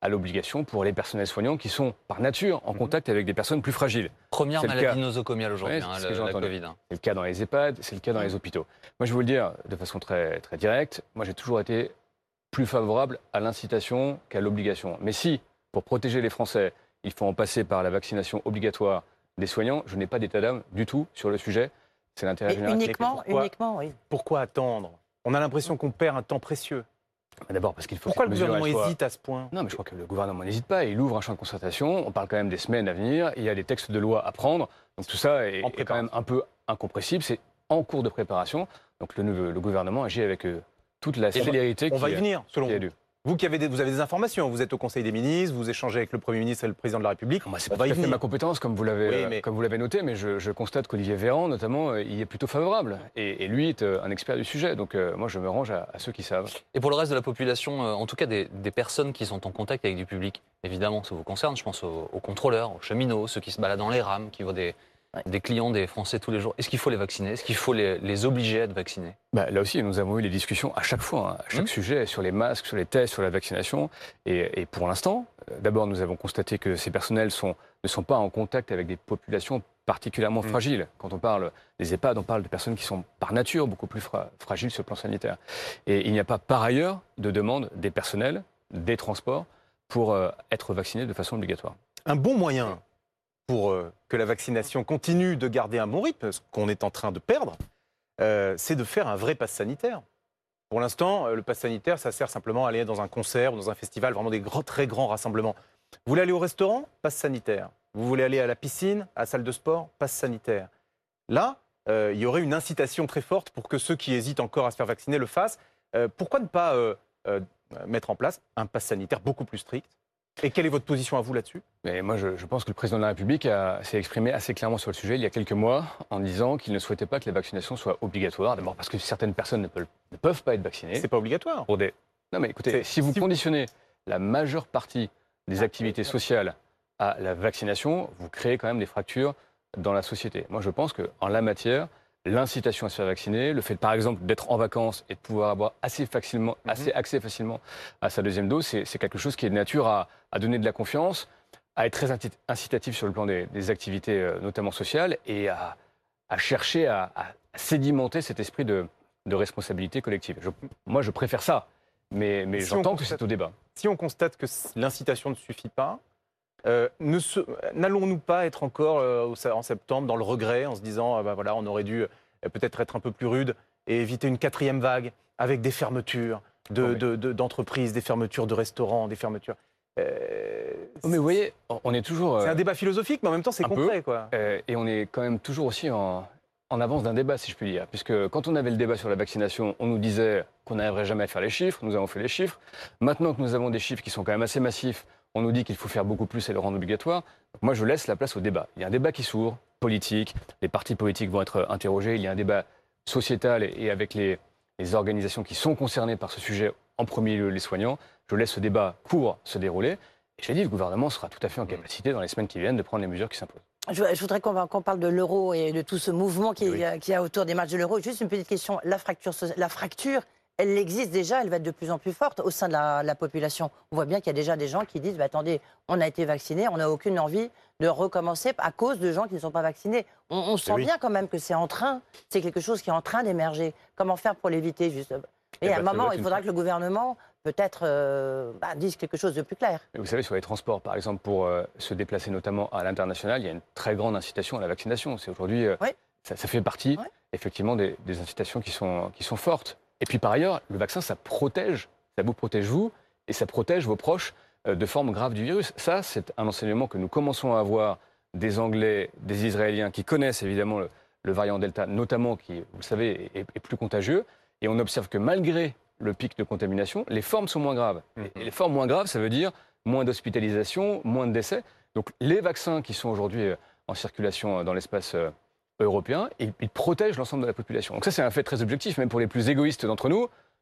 à l'obligation pour les personnels soignants qui sont par nature en contact avec des personnes plus fragiles. Première C'est le maladie cas. nosocomiale aujourd'hui, Ouais, hein, c'est ce que le- j'ai la entendu. Covid. hein. C'est le cas dans les EHPAD, c'est le cas dans les hôpitaux. Moi, je vais vous le dire de façon très, très directe, moi j'ai toujours été plus favorable à l'incitation qu'à l'obligation. Mais si, pour protéger les Français, il faut en passer par la vaccination obligatoire des soignants, je n'ai pas d'état d'âme du tout sur le sujet. C'est l'intérêt Mais général. uniquement, pourquoi uniquement, oui. Pourquoi attendre? On a l'impression qu'on perd un temps précieux. D'abord parce qu'il faut Pourquoi que le cette mesure, gouvernement elle soit- hésite à ce point? Non, mais je crois que le gouvernement n'hésite pas. Il ouvre un champ de concertation. On parle quand même des semaines à venir. Il y a des textes de loi à prendre. Donc tout ça est, En est quand même un peu incompressible. C'est en cours de préparation. Donc le, le gouvernement agit avec euh, toute la Et célérité On qui va y est- venir, selon qui est vous. due. Vous qui avez des, vous avez des informations, vous êtes au Conseil des ministres, vous échangez avec le Premier ministre et le Président de la République. Moi, c'est On pas va tout y à fait venir. ma compétence, comme vous l'avez Oui, euh, mais- comme vous l'avez noté, mais je, je constate qu'Olivier Véran, notamment, euh, y est plutôt favorable. Et, et lui est euh, un expert du sujet. Donc euh, moi, je me range à, à ceux qui savent. Et pour le reste de la population, euh, en tout cas des, des personnes qui sont en contact avec du public, évidemment, ça vous concerne. Je pense aux, aux contrôleurs, aux cheminots, ceux qui se baladent dans les rames, qui voient des, Ouais. des clients, des Français tous les jours. Est-ce qu'il faut les vacciner? Est-ce qu'il faut les, les obliger à être vaccinés? Bah, là aussi, nous avons eu des discussions à chaque fois, hein, à chaque Mmh. sujet, sur les masques, sur les tests, sur la vaccination. Et, et pour l'instant, euh, d'abord, nous avons constaté que ces personnels sont, ne sont pas en contact avec des populations particulièrement Mmh. fragiles. Quand on parle des EHPAD, on parle de personnes qui sont par nature beaucoup plus fra- fragiles sur le plan sanitaire. Et il n'y a pas par ailleurs de demande des personnels, des transports, pour euh, être vaccinés de façon obligatoire. Un bon moyen pour euh, que la vaccination continue de garder un bon rythme, ce qu'on est en train de perdre, euh, c'est de faire un vrai pass sanitaire. Pour l'instant, euh, le pass sanitaire, ça sert simplement à aller dans un concert ou dans un festival, vraiment des grands, très grands rassemblements. Vous voulez aller au restaurant? Pass sanitaire. Vous voulez aller à la piscine, à la salle de sport? Pass sanitaire. Là, euh, il y aurait une incitation très forte pour que ceux qui hésitent encore à se faire vacciner le fassent. Euh, pourquoi ne pas euh, euh, mettre en place un pass sanitaire beaucoup plus strict? Et quelle est votre position à vous là-dessus? Mais moi, je, je pense que le président de la République a- s'est exprimé assez clairement sur le sujet il y a quelques mois en disant qu'il ne souhaitait pas que les vaccinations soient obligatoires. D'abord parce que certaines personnes ne peuvent, ne peuvent pas être vaccinées. C'est pas obligatoire. Pour des... Non mais écoutez, C'est- si vous si vous- conditionnez la majeure partie des activités sociales à la vaccination, vous créez quand même des fractures dans la société. Moi, je pense qu'en la matière, l'incitation à se faire vacciner, le fait, par exemple, d'être en vacances et de pouvoir avoir assez, facilement, Mhm. assez accès facilement à sa deuxième dose, c'est c'est quelque chose qui est de nature à, à donner de la confiance, à être très incit- incitatif sur le plan des, des activités, euh, notamment sociales, et à, à chercher à, à sédimenter cet esprit de, de responsabilité collective. Je- moi, je préfère ça, mais, mais Si on j'entends que constate- c'est au débat. Si on constate que c- l'incitation ne suffit pas, euh, ne se- n'allons-nous pas être encore euh, au- en septembre dans le regret en se disant, ah bah voilà, on aurait dû euh, peut-être être un peu plus rude et éviter une quatrième vague avec des fermetures de- Non, mais- de- de- d'entreprises, des fermetures de restaurants, des fermetures. Euh, Oh, mais vous voyez, on est toujours... c'est euh, un débat philosophique, mais en même temps, c'est un peu. concret, quoi. Euh, et on est quand même toujours aussi en, en avance d'un débat, si je puis dire. Puisque quand on avait le débat sur la vaccination, on nous disait qu'on n'arriverait jamais à faire les chiffres. Nous avons fait les chiffres. Maintenant que nous avons des chiffres qui sont quand même assez massifs, on nous dit qu'il faut faire beaucoup plus et le rendre obligatoire. Donc moi, je laisse la place au débat. Il y a un débat qui s'ouvre, politique. Les partis politiques vont être interrogés. Il y a un débat sociétal et, et avec les, les organisations qui sont concernées par ce sujet, en premier lieu les soignants. Je laisse ce débat court se dérouler. Et je l'ai dit, le gouvernement sera tout à fait en capacité, dans les semaines qui viennent, de prendre les mesures qui s'imposent. Je, je voudrais qu'on va- qu'on parle de l'euro et de tout ce mouvement qui Oui. qui y a autour des matchs de l'euro. Juste une petite question. La fracture, soci- la fracture, elle existe déjà, elle va être de plus en plus forte au sein de la, la population. On voit bien qu'il y a déjà des gens qui disent bah, attendez, on a été vaccinés, on n'a aucune envie de recommencer à cause de gens qui ne sont pas vaccinés. On, on sent oui. bien quand même que c'est en train, c'est quelque chose qui est en train d'émerger. Comment faire pour l'éviter juste Et Eh à un ben, ça moment, doit être il une faudra fra- que le gouvernement peut-être euh, bah, dise quelque chose de plus clair. Mais vous savez, sur les transports, par exemple, pour euh, se déplacer notamment à l'international, il y a une très grande incitation à la vaccination. C'est aujourd'hui, euh, Oui. ça, ça fait partie Oui. effectivement des, des incitations qui sont, qui sont fortes. Et puis par ailleurs, le vaccin, ça protège, ça vous protège vous, et ça protège vos proches euh, de formes graves du virus. Ça, c'est un enseignement que nous commençons à avoir des Anglais, des Israéliens qui connaissent évidemment le, le variant Delta, notamment qui, vous le savez, est, est plus contagieux. Et on observe que malgré le pic de contamination, les formes sont moins graves. Et les formes moins graves, ça veut dire moins d'hospitalisation, moins de décès. Donc les vaccins qui sont aujourd'hui euh, en circulation euh, dans l'espace euh, européen, ils, ils protègent l'ensemble de la population. Donc ça, c'est un fait très objectif, même pour les plus égoïstes d'entre nous.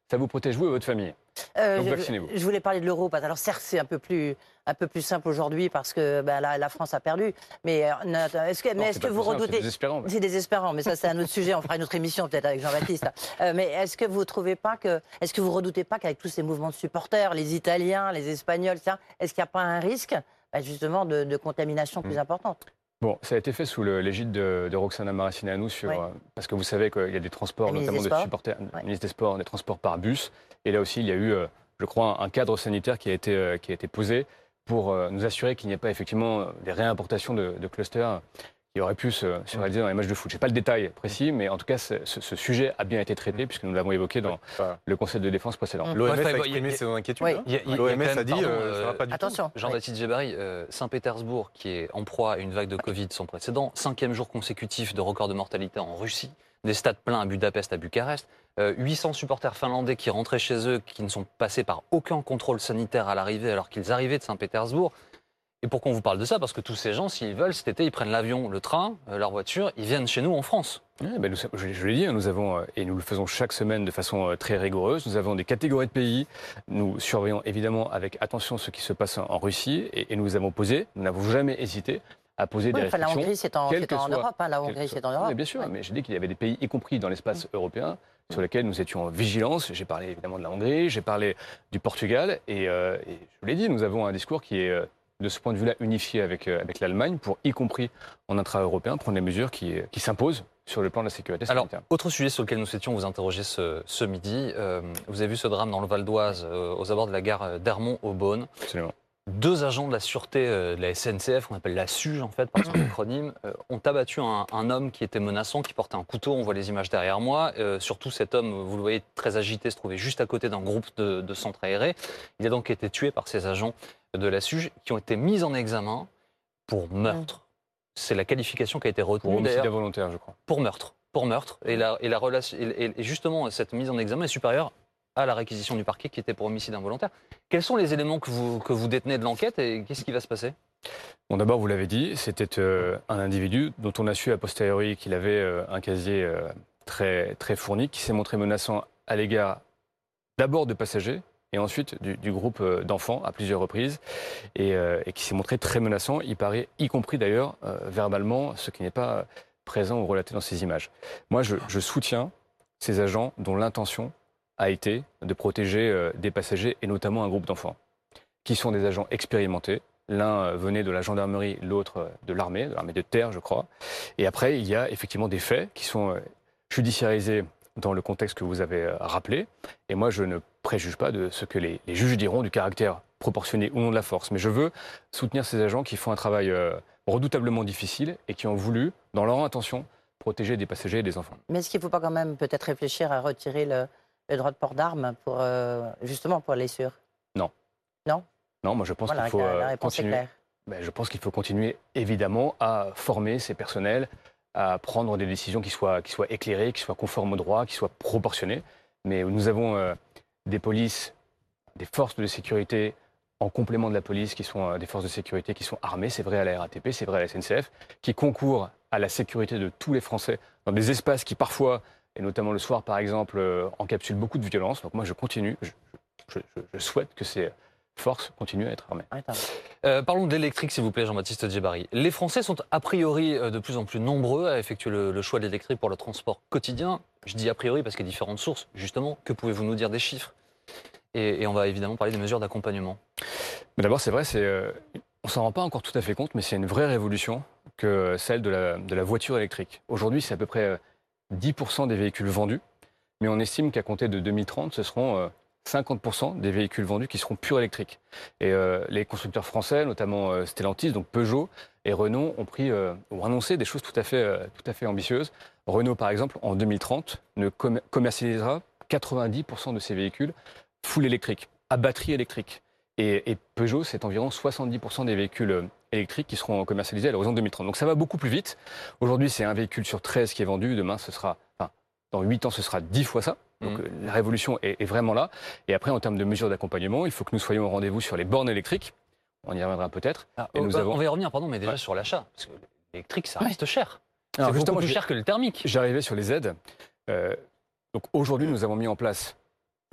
ça vous protège vous et votre famille. Euh, Donc je, vaccinez-vous. je voulais parler de l'euro. Alors certes, c'est un peu plus, un peu plus simple aujourd'hui parce que ben, la, la France a perdu. Mais euh, est-ce que, mais Non, est-ce c'est que pas vous plus simple, redoutez... C'est désespérant. mais- C'est désespérant, mais ça c'est un autre sujet. On fera une autre émission peut-être avec Jean-Baptiste. Euh, mais est-ce que vous trouvez pas que, est-ce que vous redoutez pas qu'avec tous ces mouvements de supporters, les Italiens, les Espagnols, ça, est-ce qu'il n'y a pas un risque ben, justement de, de contamination plus Mm. importante? Bon, ça a été fait sous le- l'égide de, de Roxana Maracineanu, sur, Ouais. euh, parce que vous savez qu'il y a des transports, La ministre notamment des de Sports. supporters, Ouais. ministre des Sports, des transports par bus. Et là aussi, il y a eu, euh, je crois, un cadre sanitaire qui a été, euh, qui a été posé pour euh, nous assurer qu'il n'y ait pas effectivement euh, des réimportations de, de clusters qui auraient pu se, se réaliser dans les matchs de foot. Je n'ai pas le détail précis, mais en tout cas, ce, ce- ce sujet a bien été traité, puisque nous l'avons évoqué dans Voilà. le Conseil de défense précédent. Mm. L'O M S Ouais, a enfin, exprimé il y a- ses inquiétudes. Oui. hein. Il y a- il y a L'O M S quand même, a dit pardon, euh, ça euh, va pas du Attention. Jean-Baptiste Djebari, euh, Saint-Pétersbourg, qui est en proie à une vague de Covid sans précédent, cinquième jour consécutif de record de mortalité en Russie, des stades pleins à Budapest, à Bucarest, euh, huit cents supporters finlandais qui rentraient chez eux, qui ne sont passés par aucun contrôle sanitaire à l'arrivée alors qu'ils arrivaient de Saint-Pétersbourg. Et pourquoi on vous parle de ça? Parce que tous ces gens, s'ils veulent, cet été, ils prennent l'avion, le train, euh, leur voiture, ils viennent chez nous en France. Ouais, ben nous, je, je l'ai dit, hein, nous avons, euh, et nous le faisons chaque semaine de façon euh, très rigoureuse, nous avons des catégories de pays, nous surveillons évidemment avec attention ce qui se passe en, en Russie, et, et nous avons posé, nous n'avons jamais hésité à poser Oui, des enfin, la restrictions. Hongrie, c'est en, quel c'est que en soit- Europe. Hein, la quel Hongrie, que c'est soit- en Europe. Oui, bien sûr, Ouais. mais j'ai dit qu'il y avait des pays, y compris dans l'espace européen, sur lesquels nous étions en vigilance. J'ai parlé évidemment de la Hongrie, j'ai parlé du Portugal, et, euh, et je vous l'ai dit, nous avons un discours qui est, euh, de ce point de vue-là, unifié avec, euh, avec l'Allemagne, pour, y compris en intra-européen, prendre les mesures qui, qui s'imposent sur le plan de la sécurité Alors, sanitaire. autre sujet sur lequel nous souhaitions vous interroger ce, ce midi, euh, vous avez vu ce drame dans le Val d'Oise, euh, aux abords de la gare d'Hermont-Aubonne. Absolument. Deux agents de la sûreté euh, de la S N C F, qu'on appelle la SUGE en fait, par son acronyme, euh, ont abattu un, un homme qui était menaçant, qui portait un couteau. On voit les images derrière moi. Euh, surtout, cet homme, vous le voyez, très agité, se trouvait juste à côté d'un groupe de, de centres aérés. Il a donc été tué par ces agents de la SUGE qui ont été mis en examen pour meurtre. C'est la qualification qui a été Pour retenue homicide d'ailleurs involontaire, je crois. pour meurtre. Pour meurtre. Et, la, et, la relation, et, et justement, cette mise en examen est supérieure à la réquisition du parquet qui était pour homicide involontaire. Quels sont les éléments que vous, que vous détenez de l'enquête et qu'est-ce qui va se passer? Bon, d'abord, vous l'avez dit, c'était euh, un individu dont on a su a posteriori qu'il avait euh, un casier euh, très, très fourni, qui s'est montré menaçant à l'égard d'abord de passagers et ensuite du, du groupe euh, d'enfants à plusieurs reprises, et, euh, et qui s'est montré très menaçant, il paraît, y compris d'ailleurs euh, verbalement, ce qui n'est pas présent ou relaté dans ces images. Moi, je, je soutiens ces agents dont l'intention a été de protéger euh, des passagers et notamment un groupe d'enfants, qui sont des agents expérimentés. L'un euh, venait de la gendarmerie, l'autre euh, de l'armée, de l'armée de terre, je crois. Et après, il y a effectivement des faits qui sont euh, judiciarisés dans le contexte que vous avez euh, rappelé. Et moi, je ne préjuge pas de ce que les, les juges diront du caractère proportionné ou non de la force. Mais je veux soutenir ces agents qui font un travail euh, redoutablement difficile et qui ont voulu, dans leur intention, protéger des passagers et des enfants. Mais est-ce qu'il ne faut pas quand même peut-être réfléchir à retirer le, le droit de port d'armes pour euh, justement pour les sûrs? Non, moi je pense Voilà, qu'il faut la, la euh, réponse est continuer. claire. Ben, je pense qu'il faut continuer évidemment à former ces personnels, à prendre des décisions qui soient, qui soient éclairées, qui soient conformes au droit, qui soient proportionnées. Mais nous avons euh, des polices, des forces de sécurité en complément de la police, qui sont euh, des forces de sécurité qui sont armées, c'est vrai à la R A T P, c'est vrai à la S N C F, qui concourent à la sécurité de tous les Français dans des espaces qui parfois, et notamment le soir par exemple, euh, encapsulent beaucoup de violence. Donc moi je continue, je, je, je, je souhaite que ces forces continuent à être armées. Attends. Euh, parlons de l'électrique, s'il vous plaît, Jean-Baptiste Djebari. Les Français sont a priori euh, de plus en plus nombreux à effectuer le, le choix de l'électrique pour le transport quotidien. Je dis a priori parce qu'il y a différentes sources. Justement, que pouvez-vous nous dire des chiffres? et, et on va évidemment parler des mesures d'accompagnement. Mais d'abord, c'est vrai, c'est, euh, on s'en rend pas encore tout à fait compte, mais c'est une vraie révolution que celle de la, de la voiture électrique. Aujourd'hui, c'est à peu près euh, dix pour cent des véhicules vendus, mais on estime qu'à compter de deux mille trente, ce seront euh, cinquante pour cent des véhicules vendus qui seront purs électriques. Et euh, les constructeurs français, notamment euh, Stellantis, donc Peugeot et Renault, ont pris euh, ont annoncé des choses tout à fait, euh, tout à fait ambitieuses. Renault, par exemple, en deux mille trente, ne com- commercialisera quatre-vingt-dix pour cent de ses véhicules full électrique, à batterie électrique. Et, et Peugeot, c'est environ soixante-dix pour cent des véhicules euh, électriques qui seront commercialisés à l'horizon deux mille trente. Donc ça va beaucoup plus vite. Aujourd'hui, c'est un véhicule sur treize qui est vendu. Demain, ce sera, enfin, dans huit ans, ce sera dix fois ça. Donc Mmh. euh, la révolution est, est vraiment là. Et après, en termes de mesures d'accompagnement, il faut que nous soyons au rendez-vous sur les bornes électriques. On y reviendra peut-être. Ah, Et oh, nous bah, avons- On va y revenir, pardon, mais déjà Ouais. sur l'achat. Parce que l'électrique, ça reste cher. C'est Alors, beaucoup justement, plus je- cher que le thermique. J'arrivais sur les aides. Euh, donc aujourd'hui, nous avons mis en place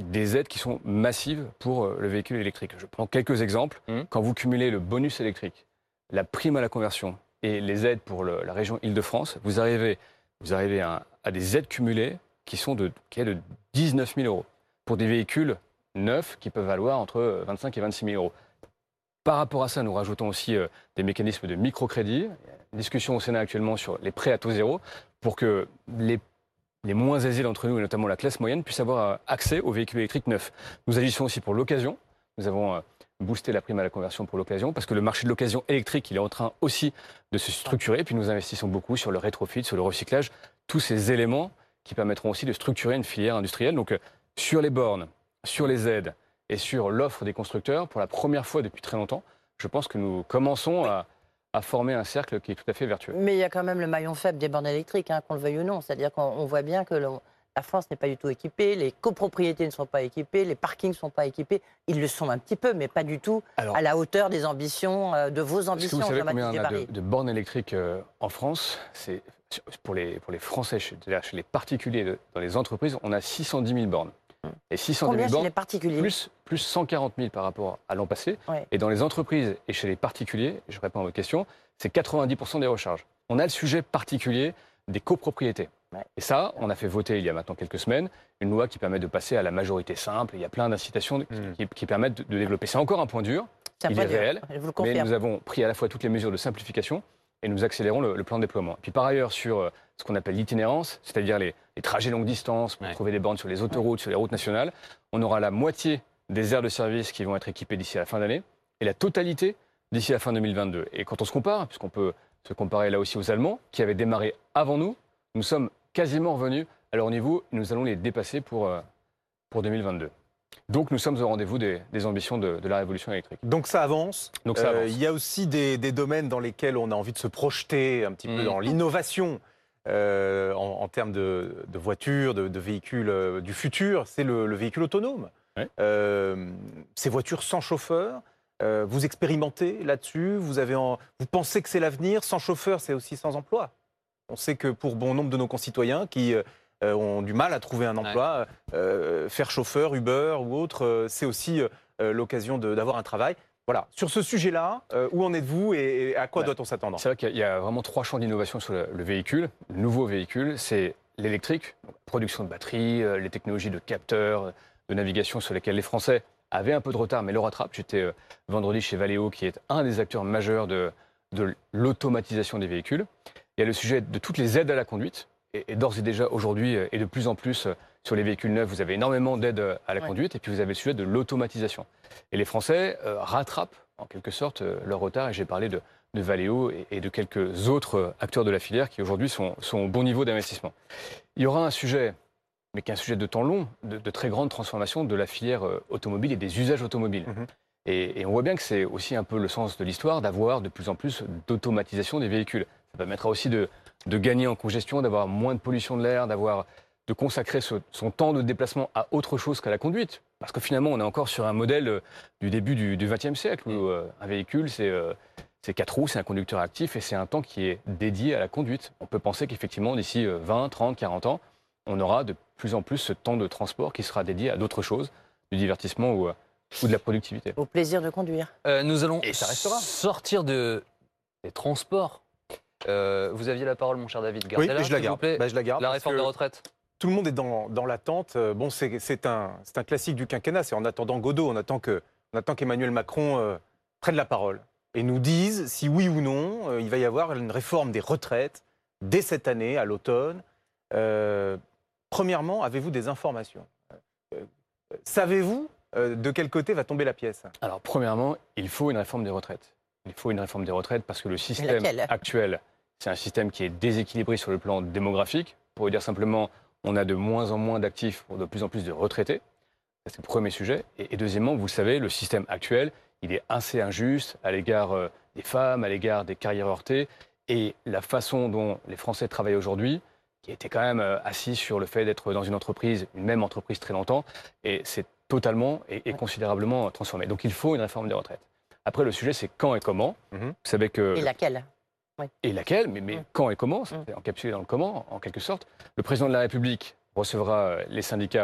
des aides qui sont massives pour euh, le véhicule électrique. Je prends quelques exemples. Mmh. Quand vous cumulez le bonus électrique, la prime à la conversion et les aides pour le- la région Île-de-France, vous arrivez, vous arrivez à, à des aides cumulées qui sont de, qui est de dix-neuf mille euros pour des véhicules neufs qui peuvent valoir entre vingt-cinq et vingt-six mille euros. Par rapport à ça, nous rajoutons aussi euh, des mécanismes de microcrédit. Il y a une discussion au Sénat actuellement sur les prêts à taux zéro pour que les, les moins aisés d'entre nous, et notamment la classe moyenne, puissent avoir euh, accès aux véhicules électriques neufs. Nous agissons aussi pour l'occasion. Nous avons euh, boosté la prime à la conversion pour l'occasion parce que le marché de l'occasion électrique, il est en train aussi de se structurer. Et puis nous investissons beaucoup sur le rétrofit, sur le recyclage, tous ces éléments qui permettront aussi de structurer une filière industrielle. Donc euh, sur les bornes, sur les aides, et sur l'offre des constructeurs, pour la première fois depuis très longtemps, je pense que nous commençons à, à former un cercle qui est tout à fait vertueux. Mais il y a quand même le maillon faible des bornes électriques, hein, qu'on le veuille ou non. C'est-à-dire qu'on on voit bien que le- la France n'est pas du tout équipée, les copropriétés ne sont pas équipées, les parkings ne sont pas équipés. Ils le sont un petit peu, mais pas du tout Alors, à la hauteur des ambitions, euh, de vos est-ce que ambitions, vous savez Jean-Baptiste combien on a de, Djebari. de bornes électriques euh, en France? C'est pour les, pour les Français, chez, chez les particuliers, de- dans les entreprises, on a six cent dix mille bornes. Et six cent dix Combien mille chez bornes, les particuliers? plus, plus cent quarante mille par rapport à l'an passé. Ouais. Et dans les entreprises et chez les particuliers, je réponds à votre question, c'est quatre-vingt-dix pour cent des recharges. On a le sujet particulier des copropriétés. Ouais. Et ça, on a fait voter il y a maintenant quelques semaines une loi qui permet de passer à la majorité simple. Il y a plein d'incitations qui, Mmh. qui- qui permettent de, de développer. C'est encore un point dur, C'est un il point est dur, réel, je vous le mais confirme. nous avons pris à la fois toutes les mesures de simplification et nous accélérons le, le plan de déploiement. Puis par ailleurs, sur euh, ce qu'on appelle l'itinérance, c'est-à-dire les, les trajets longue distance pour Ouais. trouver des bornes sur les autoroutes, sur les routes nationales, on aura la moitié des aires de service qui vont être équipées d'ici à la fin d'année et la totalité d'ici à la fin deux mille vingt-deux. Et quand on se compare, puisqu'on peut se comparer là aussi aux Allemands, qui avaient démarré avant nous, nous sommes quasiment revenus à leur niveau et nous allons les dépasser pour, euh, pour deux mille vingt-deux. Donc nous sommes au rendez-vous des, des ambitions de, de la révolution électrique. Donc ça avance. Donc ça Euh, avance. Il y a aussi des, des domaines dans lesquels on a envie de se projeter un petit peu Mmh. dans l'innovation euh, en, en termes de, de voitures, de, de véhicules euh, du futur. C'est le, le véhicule autonome. Ouais. Euh, ces voitures sans chauffeur, euh, vous expérimentez là-dessus, vous, avez en- vous pensez que c'est l'avenir. Sans chauffeur, c'est aussi sans emploi. On sait que pour bon nombre de nos concitoyens qui euh, ont du mal à trouver un emploi, euh, faire chauffeur, Uber ou autre, euh, c'est aussi euh, l'occasion de- d'avoir un travail. Voilà. Sur ce sujet-là, euh, où en êtes-vous et, et à quoi Ouais. doit-on s'attendre? C'est vrai qu'il y a vraiment trois champs d'innovation sur le, le véhicule. Le nouveau véhicule, c'est l'électrique, donc production de batteries, euh, les technologies de capteurs, de navigation sur lesquelles les Français avaient un peu de retard, mais le rattrapent. J'étais euh, vendredi chez Valeo, qui est un des acteurs majeurs de, de l'automatisation des véhicules. Il y a le sujet de toutes les aides à la conduite. Et, et d'ores et déjà, aujourd'hui, euh, et de plus en plus, euh, sur les véhicules neufs, vous avez énormément d'aides euh, à la Ouais. conduite. Et puis, vous avez le sujet de l'automatisation. Et les Français euh, rattrapent, en quelque sorte, euh, leur retard. Et j'ai parlé de, de Valeo et, et de quelques autres euh, acteurs de la filière qui, aujourd'hui, sont, sont au bon niveau d'investissement. Il y aura un sujet, mais qui est un sujet de temps long, de, de très grande transformation de la filière euh, automobile et des usages automobiles. Mhm. Et, et on voit bien que c'est aussi un peu le sens de l'histoire d'avoir de plus en plus d'automatisation des véhicules. Ça permettra aussi de, de gagner en congestion, d'avoir moins de pollution de l'air, d'avoir de consacrer ce- son temps de déplacement à autre chose qu'à la conduite. Parce que finalement, on est encore sur un modèle euh, du début du vingtième siècle où euh, un véhicule, c'est euh, c'est quatre roues, c'est un conducteur actif et c'est un temps qui est dédié à la conduite. On peut penser qu'effectivement, d'ici euh, vingt, trente, quarante ans, on aura de plus en plus ce temps de transport qui sera dédié à d'autres choses, du divertissement ou, euh, ou de la productivité. Au plaisir de conduire. Euh, nous allons Et ça restera. sortir de, des transports. Euh, vous aviez la parole, mon cher David. Oui, Gardez-la, mais je la s'il vous garde. plaît. Bah, je la garde La parce réforme que des retraites. tout le monde est dans, dans l'attente. Euh, Bon, c'est c'est un, c'est un classique du quinquennat. C'est en attendant Godot, on attend que, on attend qu'Emmanuel Macron euh, prenne la parole et nous dise si oui ou non euh, il va y avoir une réforme des retraites dès cette année, à l'automne. Euh, premièrement, avez-vous des informations? Euh, euh, Savez-vous euh, de quel côté va tomber la pièce? Alors, premièrement, il faut une réforme des retraites. Il faut une réforme des retraites parce que le système laquelle actuel, c'est un système qui est déséquilibré sur le plan démographique. Pour dire simplement, on a de moins en moins d'actifs pour de plus en plus de retraités. Ça, c'est le premier sujet. Et, et deuxièmement, vous le savez, le système actuel, il est assez injuste à l'égard euh, des femmes, à l'égard des carrières heurtées. Et la façon dont les Français travaillent aujourd'hui, qui était quand même euh, assis sur le fait d'être dans une entreprise, une même entreprise très longtemps, et c'est totalement et, et considérablement transformé. Donc il faut une réforme des retraites. Après, le sujet, c'est quand et comment. Mhm. Vous savez que... Et laquelle? Et laquelle, mais, mais Mm. quand et comment, Mm. c'est encapsulé dans le comment, en quelque sorte. Le président de la République recevra euh, les syndicats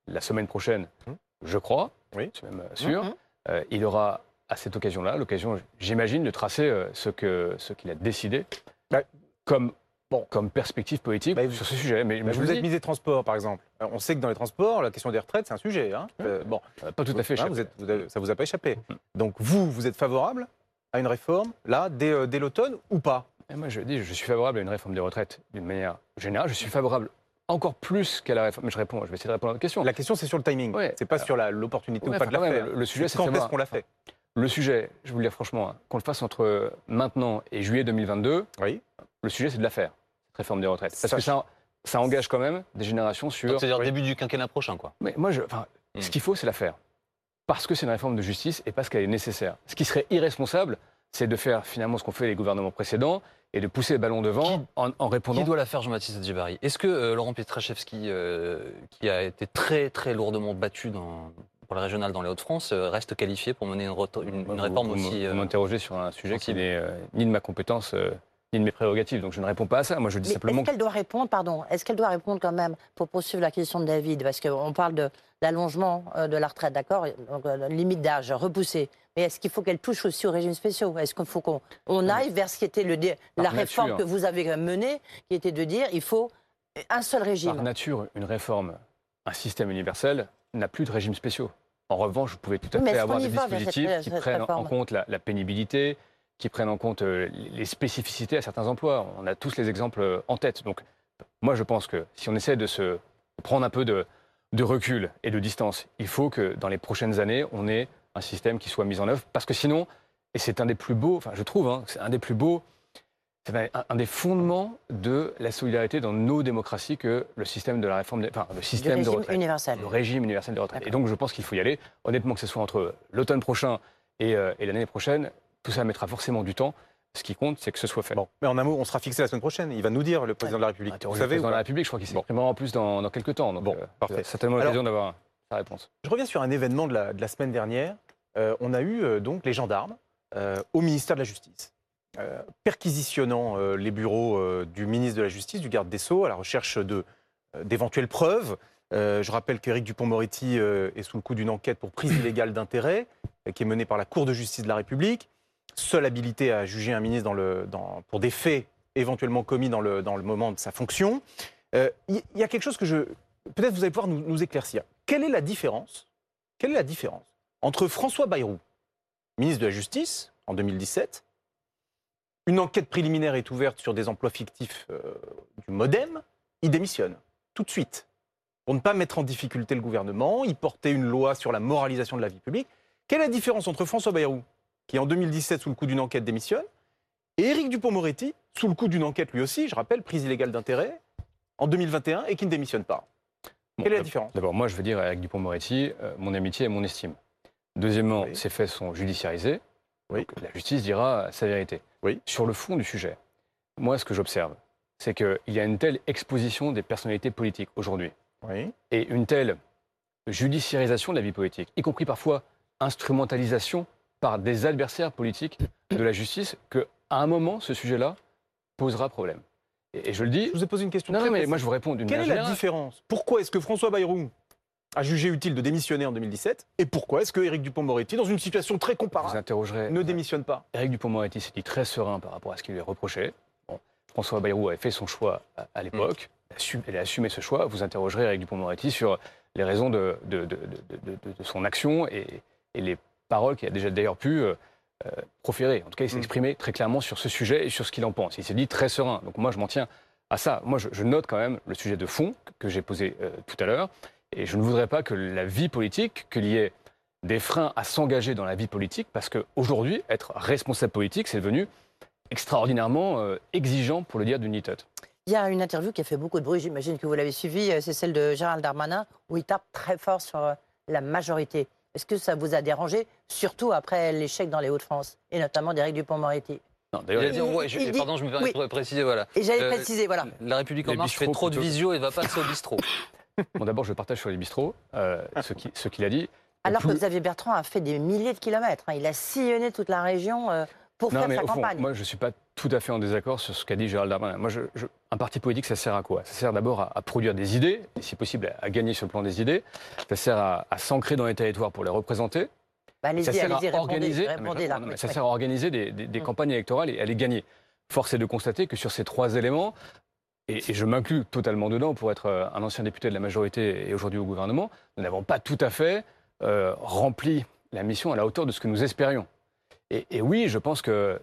la semaine prochaine, mmh. je crois, oui. c'est même sûr, mmh. euh, il aura à cette occasion-là, l'occasion, j'imagine, de tracer euh, ce que ce qu'il a décidé bah, comme, bon, comme perspective politique bah, sur ce sujet. Mais, mais vous, vous êtes ministre des Transports, par exemple. On sait que dans les transports, la question des retraites, c'est un sujet. Hein. Euh, bon, pas tout à fait. Hein, vous êtes, vous avez, ça vous a pas échappé. Mmh. Donc vous, vous êtes favorable à une réforme là dès, euh, dès l'automne ou pas? Et moi, je dis, je suis favorable à une réforme des retraites d'une manière générale. Je suis favorable encore plus qu'à la réforme. Mais je réponds, je vais essayer de répondre à votre question. La question, c'est sur le timing. Ouais. C'est pas Alors, sur l'opportunité ouais, ou pas de la faire. Le, le sujet, c'est quand est-ce qu'on l'a fait. Le sujet, je vous le dis franchement, hein, qu'on le fasse entre maintenant et juillet deux mille vingt-deux, oui. le sujet, c'est de la faire, cette réforme des retraites. Parce ça, que ça, ça engage quand même des générations sur... C'est-à-dire oui. début du quinquennat prochain, quoi. Mais moi, je, mmh. ce qu'il faut, c'est la faire. Parce que c'est une réforme de justice et parce qu'elle est nécessaire. Ce qui serait irresponsable, c'est de faire finalement ce qu'ont fait les gouvernements précédents et de pousser le ballon devant qui, en, en répondant... Qui doit la faire, Jean-Baptiste Djebbari? Est-ce que euh, Laurent Pietraszewski, euh, qui a été très très lourdement battu dans, pour le régional dans les Hauts-de-France, euh, reste qualifié pour mener une, une, une réforme vous, aussi... Vous euh, m'interrogez sur un sujet qui n'est euh, ni de ma compétence... Euh, ni de mes prérogatives, donc je ne réponds pas à ça. Moi, je dis Mais simplement. Est-ce qu'elle doit répondre, pardon, est-ce qu'elle doit répondre quand même pour poursuivre la question de David, parce qu'on parle de l'allongement de la retraite, d'accord, donc limite d'âge repoussée. Mais est-ce qu'il faut qu'elle touche aussi aux régimes spéciaux? Est-ce qu'il faut qu'on on aille vers ce qui était le, la Par réforme nature. que vous avez menée, qui était de dire il faut un seul régime? Par nature, une réforme, un système universel n'a plus de régimes spéciaux. En revanche, vous pouvez tout à oui, fait avoir des cette, dispositifs cette, qui cette prennent réforme. en compte la, la pénibilité, qui prennent en compte euh, les spécificités à certains emplois. On a tous les exemples en tête. Donc, moi, je pense que si on essaie de se prendre un peu de, de recul et de distance, il faut que dans les prochaines années, on ait un système qui soit mis en œuvre. Parce que sinon, et c'est un des plus beaux, enfin, je trouve, hein, c'est un des plus beaux, c'est un, un des fondements de la solidarité dans nos démocraties que le système de la réforme, enfin, le système du de régime retraite, universel. le régime universel de retraite. Et donc, je pense qu'il faut y aller. Honnêtement, que ce soit entre l'automne prochain et, euh, et l'année prochaine, tout ça mettra forcément du temps. Ce qui compte, c'est que ce soit fait. Bon. Mais en un mot, on sera fixé la semaine prochaine. Il va nous dire, le président de la République. Vous savez, le président de la République, je crois qu'il s'exprimera en plus dans, dans quelques temps. Donc, bon, euh, parfait. Certainement l'occasion d'avoir sa réponse. Je reviens sur un événement de la, de la semaine dernière. Euh, on a eu euh, donc les gendarmes euh, au ministère de la Justice, euh, perquisitionnant euh, les bureaux euh, du ministre de la Justice, du garde des Sceaux, à la recherche de, euh, d'éventuelles preuves. Euh, je rappelle qu'Éric Dupond-Moretti euh, est sous le coup d'une enquête pour prise illégale d'intérêt, euh, qui est menée par la Cour de justice de la République. Seule habilité à juger un ministre dans le, dans, pour des faits éventuellement commis dans le, dans le moment de sa fonction. Il euh, y, y a quelque chose que je... Peut-être vous allez pouvoir nous, nous éclaircir. Quelle est la différence Quelle est la différence entre François Bayrou, ministre de la Justice, en deux mille dix-sept, une enquête préliminaire est ouverte sur des emplois fictifs euh, du MoDem, il démissionne tout de suite pour ne pas mettre en difficulté le gouvernement, il portait une loi sur la moralisation de la vie publique. Quelle est la différence entre François Bayrou, qui en deux mille dix-sept, sous le coup d'une enquête, démissionne, et Éric Dupond-Moretti, sous le coup d'une enquête lui aussi, je rappelle, prise illégale d'intérêt, en deux mille vingt et un, et qui ne démissionne pas? Bon, Quelle est la différence? D'abord, moi, je veux dire à Éric Dupond-Moretti, euh, mon amitié et mon estime. Deuxièmement, oui. ces faits sont judiciarisés. Oui. Donc, la justice dira sa vérité. Oui. Sur le fond du sujet, moi, ce que j'observe, c'est qu'il y a une telle exposition des personnalités politiques aujourd'hui, oui. et une telle judiciarisation de la vie politique, y compris parfois instrumentalisation par des adversaires politiques de la justice, qu'à un moment, ce sujet-là posera problème. Et, et je le dis... Je vous ai posé une question Non, très non mais précise. moi, je vous réponds d'une Quelle manière est la générale. différence? Pourquoi est-ce que François Bayrou a jugé utile de démissionner en deux mille dix-sept? Et pourquoi est-ce que Éric Dupond-Moretti, dans une situation très Vous comparable, interrogerez... ne démissionne pas? Éric Dupond-Moretti s'est dit très serein par rapport à ce qui lui est reproché. Bon, François Bayrou avait fait son choix à, à l'époque. Mmh. Assume, elle a assumé ce choix. Vous interrogerez Éric Dupond-Moretti sur les raisons de, de, de, de, de, de, de son action et, et les paroles qu'il a déjà d'ailleurs pu euh, proférer. En tout cas, il s'est mmh. exprimé très clairement sur ce sujet et sur ce qu'il en pense. Il s'est dit très serein. Donc moi, je m'en tiens à ça. Moi, je, je note quand même le sujet de fond que, que j'ai posé euh, tout à l'heure. Et je ne voudrais pas que la vie politique, qu'il y ait des freins à s'engager dans la vie politique, parce qu'aujourd'hui, être responsable politique, c'est devenu extraordinairement euh, exigeant, pour le dire d'une litote. Il y a une interview qui a fait beaucoup de bruit, j'imagine que vous l'avez suivie, c'est celle de Gérald Darmanin, où il tape très fort sur la majorité. Est-ce que ça vous a dérangé, surtout après l'échec dans les Hauts-de-France, et notamment d'Éric Dupond-Moretti? Non, d'ailleurs, Il a dit, il- ouais, je- il dit- pardon, je me permets oui. de préciser, voilà. Et j'allais Euh, préciser, voilà. La République en Les marche fait bistrots trop de plutôt. visio et va passer au bistrot. Bon, d'abord, je partage sur les bistrots euh, ce qu'il ce qu'il a dit. Alors Plus- que Xavier Bertrand a fait des milliers de kilomètres, hein. Il a sillonné toute la région euh, pour Non, faire mais sa au fond, campagne. moi, je ne suis pas tout à fait en désaccord sur ce qu'a dit Gérald Darmanin. Moi, je, je, un parti politique, ça sert à quoi? Ça sert d'abord à, à produire des idées, et si possible à, à gagner sur le plan des idées. Ça sert à, à s'ancrer dans les territoires pour les représenter. Bah, allez-y, ça sert allez-y, à organiser, répondez, répondez, là. non, mais Oui, ça oui. sert à organiser des, des, des Mm. campagnes électorales et à les gagner. Force est de constater que sur ces trois éléments, et, et je m'inclus totalement dedans pour être euh, un ancien député de la majorité et aujourd'hui au gouvernement, nous n'avons pas tout à fait euh, rempli la mission à la hauteur de ce que nous espérions. Et, et oui, je pense que,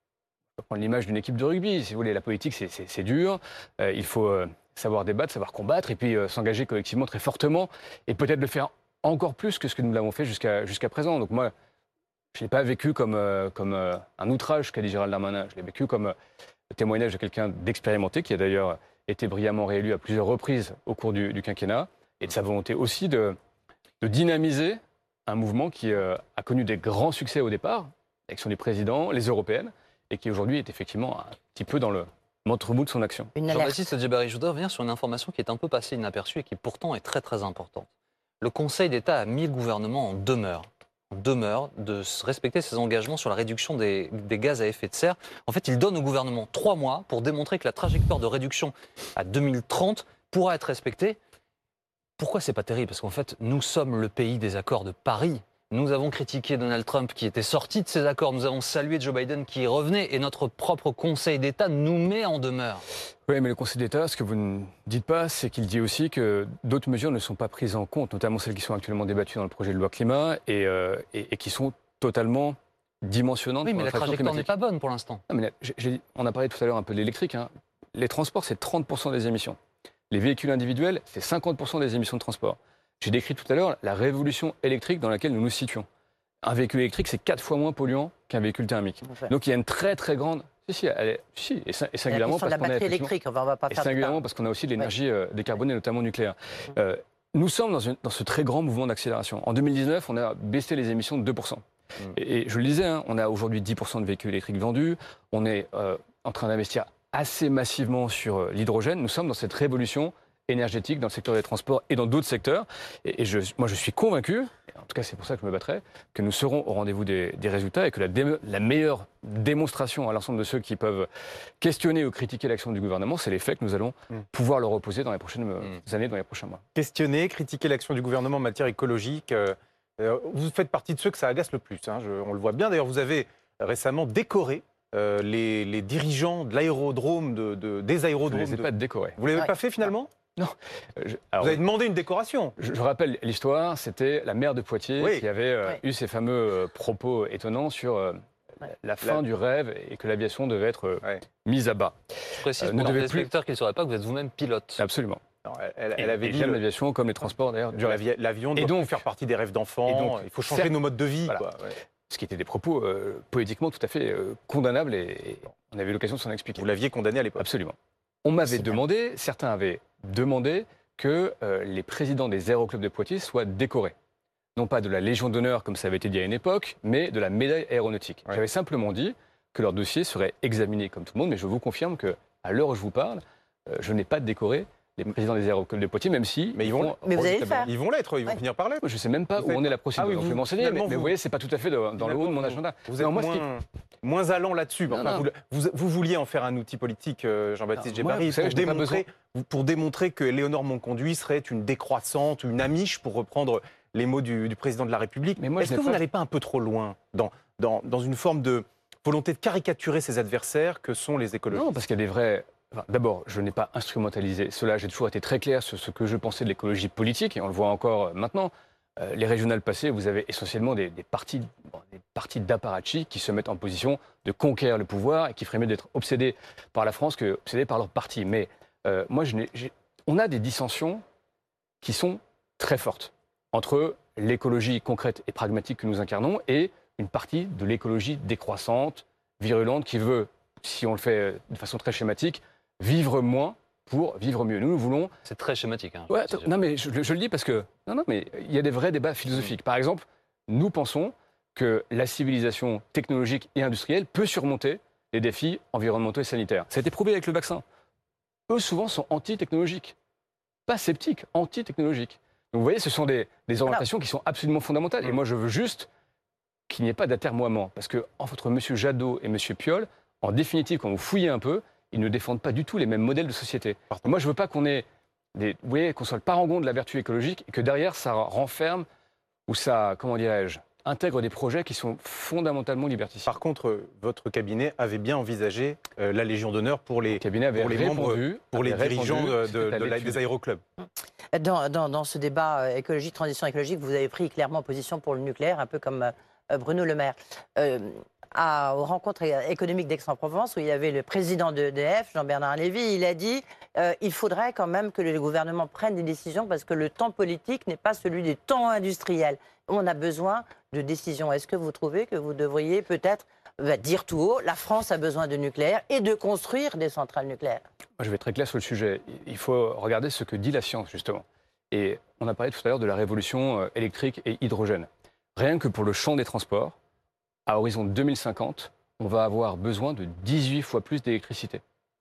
je vais prendre l'image d'une équipe de rugby, si vous voulez, la politique c'est, c'est, c'est dur, euh, il faut euh, savoir débattre, savoir combattre et puis euh, s'engager collectivement très fortement et peut-être le faire encore plus que ce que nous l'avons fait jusqu'à, jusqu'à présent. Donc moi, je ne l'ai pas vécu comme, euh, comme euh, un outrage qu'a dit Gérald Darmanin, je l'ai vécu comme euh, le témoignage de quelqu'un d'expérimenté qui a d'ailleurs été brillamment réélu à plusieurs reprises au cours du, du quinquennat et de sa volonté aussi de, de dynamiser un mouvement qui euh, a connu des grands succès au départ, l'élection du président, les européennes, et qui aujourd'hui est effectivement un petit peu dans le montre-bout de son action. Une alerte. Jean-Baptiste Djebbari, je voudrais revenir sur une information qui est un peu passée inaperçue et qui pourtant est très très importante. Le Conseil d'État a mis le gouvernement en demeure, en demeure de se respecter ses engagements sur la réduction des, des gaz à effet de serre. En fait, il donne au gouvernement trois mois pour démontrer que la trajectoire de réduction à deux mille trente pourra être respectée. Pourquoi c'est pas terrible? Parce qu'en fait, nous sommes le pays des accords de Paris. Nous avons critiqué Donald Trump qui était sorti de ces accords. Nous avons salué Joe Biden qui y revenait. Et notre propre Conseil d'État nous met en demeure. Oui, mais le Conseil d'État, ce que vous ne dites pas, c'est qu'il dit aussi que d'autres mesures ne sont pas prises en compte, notamment celles qui sont actuellement débattues dans le projet de loi climat et, euh, et, et qui sont totalement dimensionnantes. Oui, pour mais la transition trajectoire n'est climatique. pas bonne pour l'instant. Non, mais là, j'ai- j'ai- on a parlé tout à l'heure un peu de l'électrique. Hein. Les transports, c'est trente pour cent des émissions. Les véhicules individuels, c'est cinquante pour cent des émissions de transport. J'ai décrit tout à l'heure la révolution électrique dans laquelle nous nous situons. Un véhicule électrique, c'est quatre fois moins polluant qu'un véhicule thermique. Enfin, Donc il y a une très très grande... Si, si, elle est- si et, sin- et la singulièrement question de parce la qu'on a batterie effectivement- électrique, on va, on va pas et faire singulièrement de parce qu'on a aussi de l'énergie euh, décarbonée, notamment nucléaire. Euh, nous sommes dans, une- dans ce très grand mouvement d'accélération. En deux mille dix-neuf, on a baissé les émissions de deux pour cent. Mm. Et, et je le disais, hein, on a aujourd'hui dix pour cent de véhicules électriques vendus. On est euh, en train d'investir assez massivement sur euh, l'hydrogène. Nous sommes dans cette révolution énergétique dans le secteur des transports et dans d'autres secteurs. Et, et je, moi, je suis convaincu, et en tout cas c'est pour ça que je me battrai, que nous serons au rendez-vous des, des résultats et que la, dé- la meilleure démonstration à l'ensemble de ceux qui peuvent questionner ou critiquer l'action du gouvernement, c'est les faits que nous allons Mm. pouvoir leur opposer dans les prochaines euh, Mm. années, dans les prochains mois. Questionner, critiquer l'action du gouvernement en matière écologique, euh, euh, vous faites partie de ceux que ça agace le plus. Hein, je- on le voit bien. D'ailleurs, vous avez récemment décoré euh, les, les dirigeants de l'aérodrome, de, de- des Je ne aérodromes. les ai de- pas décorés. Vous ne l'avez Ouais. pas fait finalement? Euh, je- alors, Vous avez demandé une décoration. Je, je rappelle l'histoire, c'était la maire de Poitiers Oui. qui avait euh, Oui. eu ces fameux euh, propos étonnants sur euh, Ouais. la fin La- du rêve et que l'aviation devait être euh, Ouais. mise à bas. Je précise Euh, pour ne les devez téléspectateurs qui ne sauraient pas que vous êtes vous-même pilote. Absolument. Non, elle, elle- Et- elle avait et dit j'aime le- l'aviation comme les transports d'ailleurs du rêve. l'avi- l'avion Et doit donc- plus faire partie des rêves d'enfants. et donc, Il faut changer certes- nos modes de vie. Voilà. Quoi, ouais. Ce qui étaient des propos euh, politiquement tout à fait euh, condamnables et, et on avait eu l'occasion de s'en expliquer. Vous l'aviez condamné à l'époque. Absolument. On m'avait C'est bien. demandé, certains avaient demandé que euh, les présidents des aéroclubs de Poitiers soient décorés. Non pas de la Légion d'honneur comme ça avait été dit à une époque, mais de la médaille aéronautique. Ouais. J'avais simplement dit que leur dossier serait examiné comme tout le monde, mais je vous confirme qu'à l'heure où je vous parle, euh, je n'ai pas décoré les présidents des aéroports de Poitiers, même si... Mais ils vont- font Mais vous allez le remarquablement- faire. Ils vont l'être, ils vont Ouais. finir par l'être. Moi, je ne sais même pas Vous où faites- en est la procédure, Ah oui, donc je vous- vais m'enseigner, mais, finalement, mais vous vous- voyez, c'est pas tout à fait dans, dans le haut de mon agenda. Vous êtes Non, moi, ce moins, qui- moins allant là-dessus. Non, Enfin, non. vous, vous- vous vouliez en faire un outil politique, euh, Jean-Baptiste Non, moi, Djebbari, vous savez, pour, je n'ai pas démontrer, pour démontrer que Léonore Monconduit serait une décroissante, une amiche, pour reprendre les mots du, du président de la République. Mais moi, je Est-ce n'ai que vous pas- n'allez pas un peu trop loin dans, dans, dans une forme de volonté de caricaturer ses adversaires que sont les écologistes? Non, parce qu'il y a des vrais... enfin, d'abord, je n'ai pas instrumentalisé cela. J'ai toujours été très clair sur ce que je pensais de l'écologie politique, et on le voit encore euh, maintenant. Euh, les régionales passées, vous avez essentiellement des, des partis, bon, des partis d'apparatchis qui se mettent en position de conquérir le pouvoir et qui feraient mieux d'être obsédés par la France que obsédés par leur parti. Mais euh, moi, je n'ai- j'ai- on a des dissensions qui sont très fortes entre l'écologie concrète et pragmatique que nous incarnons et une partie de l'écologie décroissante, virulente, qui veut, si on le fait de façon très schématique, vivre moins pour vivre mieux. Nous, nous voulons... C'est très schématique. Hein, Ouais, Jean-Baptiste attends, non, mais je, je le dis parce que... Non, non, mais il y a des vrais débats philosophiques. Par exemple, nous pensons que la civilisation technologique et industrielle peut surmonter les défis environnementaux et sanitaires. Ça a été prouvé avec le vaccin. Eux, souvent, sont anti-technologiques. Pas sceptiques, anti-technologiques. Donc, vous voyez, ce sont des, des orientations qui sont absolument fondamentales. Et Mm. moi, je veux juste qu'il n'y ait pas d'atermoiement. Parce que entre M. Jadot et M. Piolle, En définitive, quand vous fouillez un peu, ils ne défendent pas du tout les mêmes modèles de société. Moi, je ne veux pas qu'on ait des, vous voyez, qu'on soit le parangon de la vertu écologique et que derrière, ça renferme ou ça, comment dirais-je, intègre des projets qui sont fondamentalement liberticides. Par contre, votre cabinet avait bien envisagé euh, la Légion d'honneur pour les, Le cabinet avait pour les répondu, membres, pour les avait dirigeants répondu, de, c'était de, à de la- l'étude. des aéroclubs. Dans, dans- dans ce débat euh, écologique, transition écologique, vous avez pris clairement position pour le nucléaire, un peu comme euh, Bruno Le Maire. Euh, à, aux rencontres é- économiques d'Aix-en-Provence, où il y avait le président de E D F, Jean-Bernard Lévy, il a dit euh, il faudrait quand même que le gouvernement prenne des décisions parce que le temps politique n'est pas celui du temps industriel. On a besoin de décisions. Est-ce que vous trouvez que vous devriez peut-être bah, dire tout haut, la France a besoin de nucléaire et de construire des centrales nucléaires? Moi, je vais être très clair sur le sujet. Il faut regarder ce que dit la science, justement. Et on a parlé tout à l'heure de la révolution euh, électrique et hydrogène. Rien que pour le champ des transports, à horizon deux mille cinquante, on va avoir besoin de dix-huit fois plus d'électricité.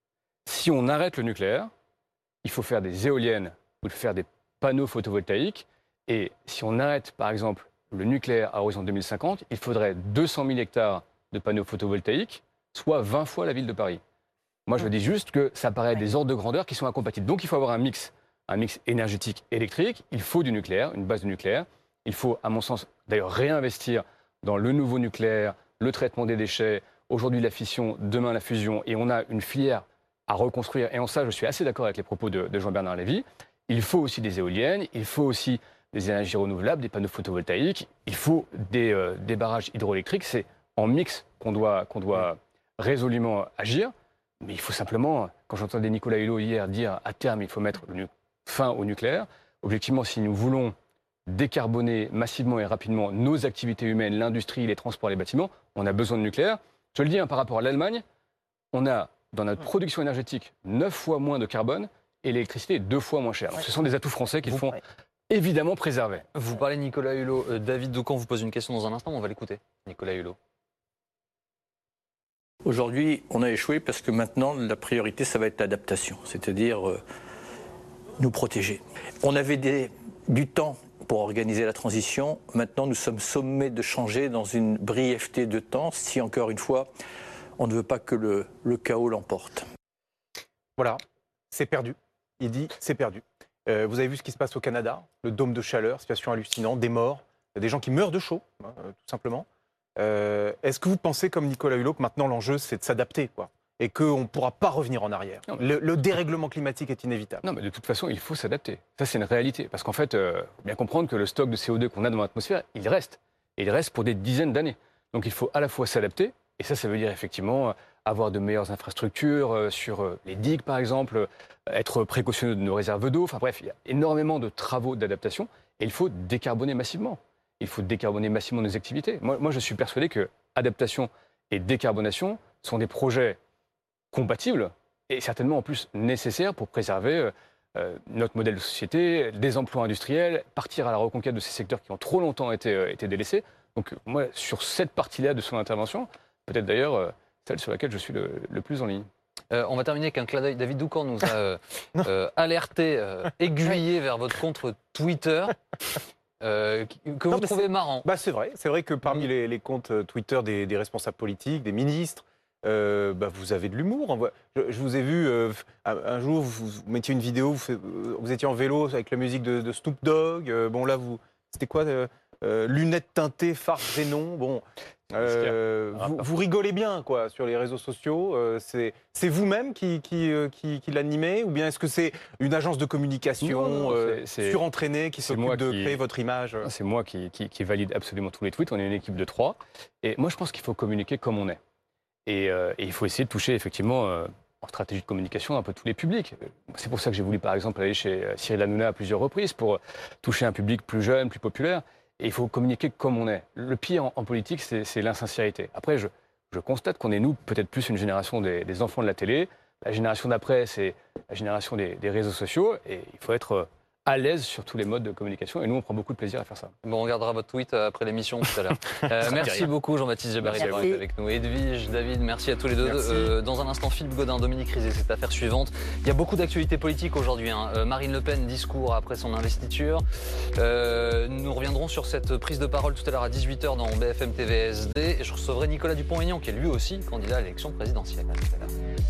Si on arrête le nucléaire, il faut faire des éoliennes ou faire des panneaux photovoltaïques. Et si on arrête, par exemple, le nucléaire à horizon deux mille cinquante, il faudrait deux cent mille hectares de panneaux photovoltaïques, soit vingt fois la ville de Paris. Moi, je dis juste que ça paraît des ordres de grandeur qui sont incompatibles. Donc, il faut avoir un mix, un mix énergétique électrique. Il faut du nucléaire, une base de nucléaire. Il faut, à mon sens, d'ailleurs, réinvestir dans le nouveau nucléaire, le traitement des déchets, aujourd'hui la fission, demain la fusion. Et on a une filière à reconstruire. Et en ça, je suis assez d'accord avec les propos de, de Jean-Bernard Lévy. Il faut aussi des éoliennes, il faut aussi des énergies renouvelables, des panneaux photovoltaïques, il faut des, euh, des barrages hydroélectriques. C'est en mix qu'on doit, qu'on doit résolument agir. Mais il faut simplement, quand j'entendais Nicolas Hulot hier dire à terme, il faut mettre nu- fin au nucléaire, objectivement, si nous voulons décarboner massivement et rapidement nos activités humaines, l'industrie, les transports, les bâtiments, on a besoin de nucléaire. Je le dis, hein, par rapport à l'Allemagne, on a dans notre production énergétique neuf fois moins de carbone et l'électricité est deux fois moins chère. Donc, ce sont des atouts français qu'il faut évidemment préserver. Vous parlez de Nicolas Hulot. Euh, David Doucan vous pose une question dans un instant, on va l'écouter. Nicolas Hulot. Aujourd'hui, on a échoué parce que maintenant, la priorité, ça va être l'adaptation, c'est-à-dire euh, nous protéger. On avait des, du temps pour organiser la transition. Maintenant, nous sommes sommés de changer dans une brièveté de temps, si encore une fois, on ne veut pas que le, le chaos l'emporte. Voilà, c'est perdu. Il dit c'est perdu. Euh, vous avez vu ce qui se passe au Canada, le dôme de chaleur, situation hallucinante, des morts, des gens qui meurent de chaud, hein, tout simplement. Euh, Est-ce que vous pensez, comme Nicolas Hulot, que maintenant l'enjeu c'est de s'adapter, quoi, et qu'on ne pourra pas revenir en arrière? Non, mais... le, le dérèglement climatique est inévitable. Non, mais de toute façon, il faut s'adapter. Ça, c'est une réalité. Parce qu'en fait, il euh, faut bien comprendre que le stock de C O deux qu'on a dans l'atmosphère, il reste. Et il reste pour des dizaines d'années. Donc il faut à la fois s'adapter, et ça, ça veut dire effectivement avoir de meilleures infrastructures euh, sur euh, les digues, par exemple, euh, être précautionneux de nos réserves d'eau. Enfin bref, il y a énormément de travaux d'adaptation, et il faut décarboner massivement. Il faut décarboner massivement nos activités. Moi, moi je suis persuadé que adaptation et décarbonation sont des projets compatibles et certainement en plus nécessaires pour préserver euh, notre modèle de société, des emplois industriels, partir à la reconquête de ces secteurs qui ont trop longtemps été, euh, été délaissés. Donc moi, sur cette partie-là de son intervention, peut-être d'ailleurs euh, celle sur laquelle je suis le, le plus en ligne. Euh, on va terminer avec un clin d'œil. David Doucan nous a euh, euh, alerté, euh, aiguillé vers votre compte Twitter. Euh, que Non, vous trouvez marrant. Bah, c'est vrai, c'est vrai que parmi Mmh. les, les comptes Twitter des, des responsables politiques, des ministres, euh, bah, vous avez de l'humour. Je, je vous ai vu euh, un, un jour, vous, vous mettiez une vidéo, vous, fait- vous étiez en vélo avec la musique de, de Snoop Dogg. Euh, bon là, vous, c'était quoi euh, euh, lunettes teintées, farce et non. Bon, euh, vous, vous rigolez bien quoi sur les réseaux sociaux. Euh, c'est, c'est vous-même qui, qui, euh, qui, qui l'animez ou bien est-ce que c'est une agence de communication Non, non, euh, c'est- c'est- surentraînée qui c'est s'occupe moi de qui- créer votre image? C'est moi qui, qui, qui valide absolument tous les tweets. On est une équipe de trois. Et moi, je pense qu'il faut communiquer comme on est. Et, euh, et il faut essayer de toucher effectivement euh, en stratégie de communication un peu tous les publics. C'est pour ça que j'ai voulu par exemple aller chez Cyril Hanouna à plusieurs reprises pour toucher un public plus jeune, plus populaire. Et il faut communiquer comme on est. Le pire en, en politique, c'est, c'est l'insincérité. Après, je, je constate qu'on est, nous, peut-être plus une génération des, des enfants de la télé. La génération d'après, c'est la génération des, des réseaux sociaux. Et il faut être à l'aise sur tous les modes de communication. Et nous, on prend beaucoup de plaisir à faire ça. Bon, on regardera votre tweet après l'émission tout à l'heure. Euh, merci beaucoup Jean-Baptiste Djebari d'avoir été avec nous. Edwige, David, merci à tous les deux. Euh, dans un instant, Philippe Godin, Dominique Rizet, cette affaire suivante. Il y a beaucoup d'actualités politiques aujourd'hui. Hein. Euh, Marine Le Pen, discours après son investiture. Euh, nous reviendrons sur cette prise de parole tout à l'heure à dix-huit heures dans B F M T V S D. Et je recevrai Nicolas Dupont-Aignan, qui est lui aussi candidat à l'élection présidentielle. À tout à l'heure.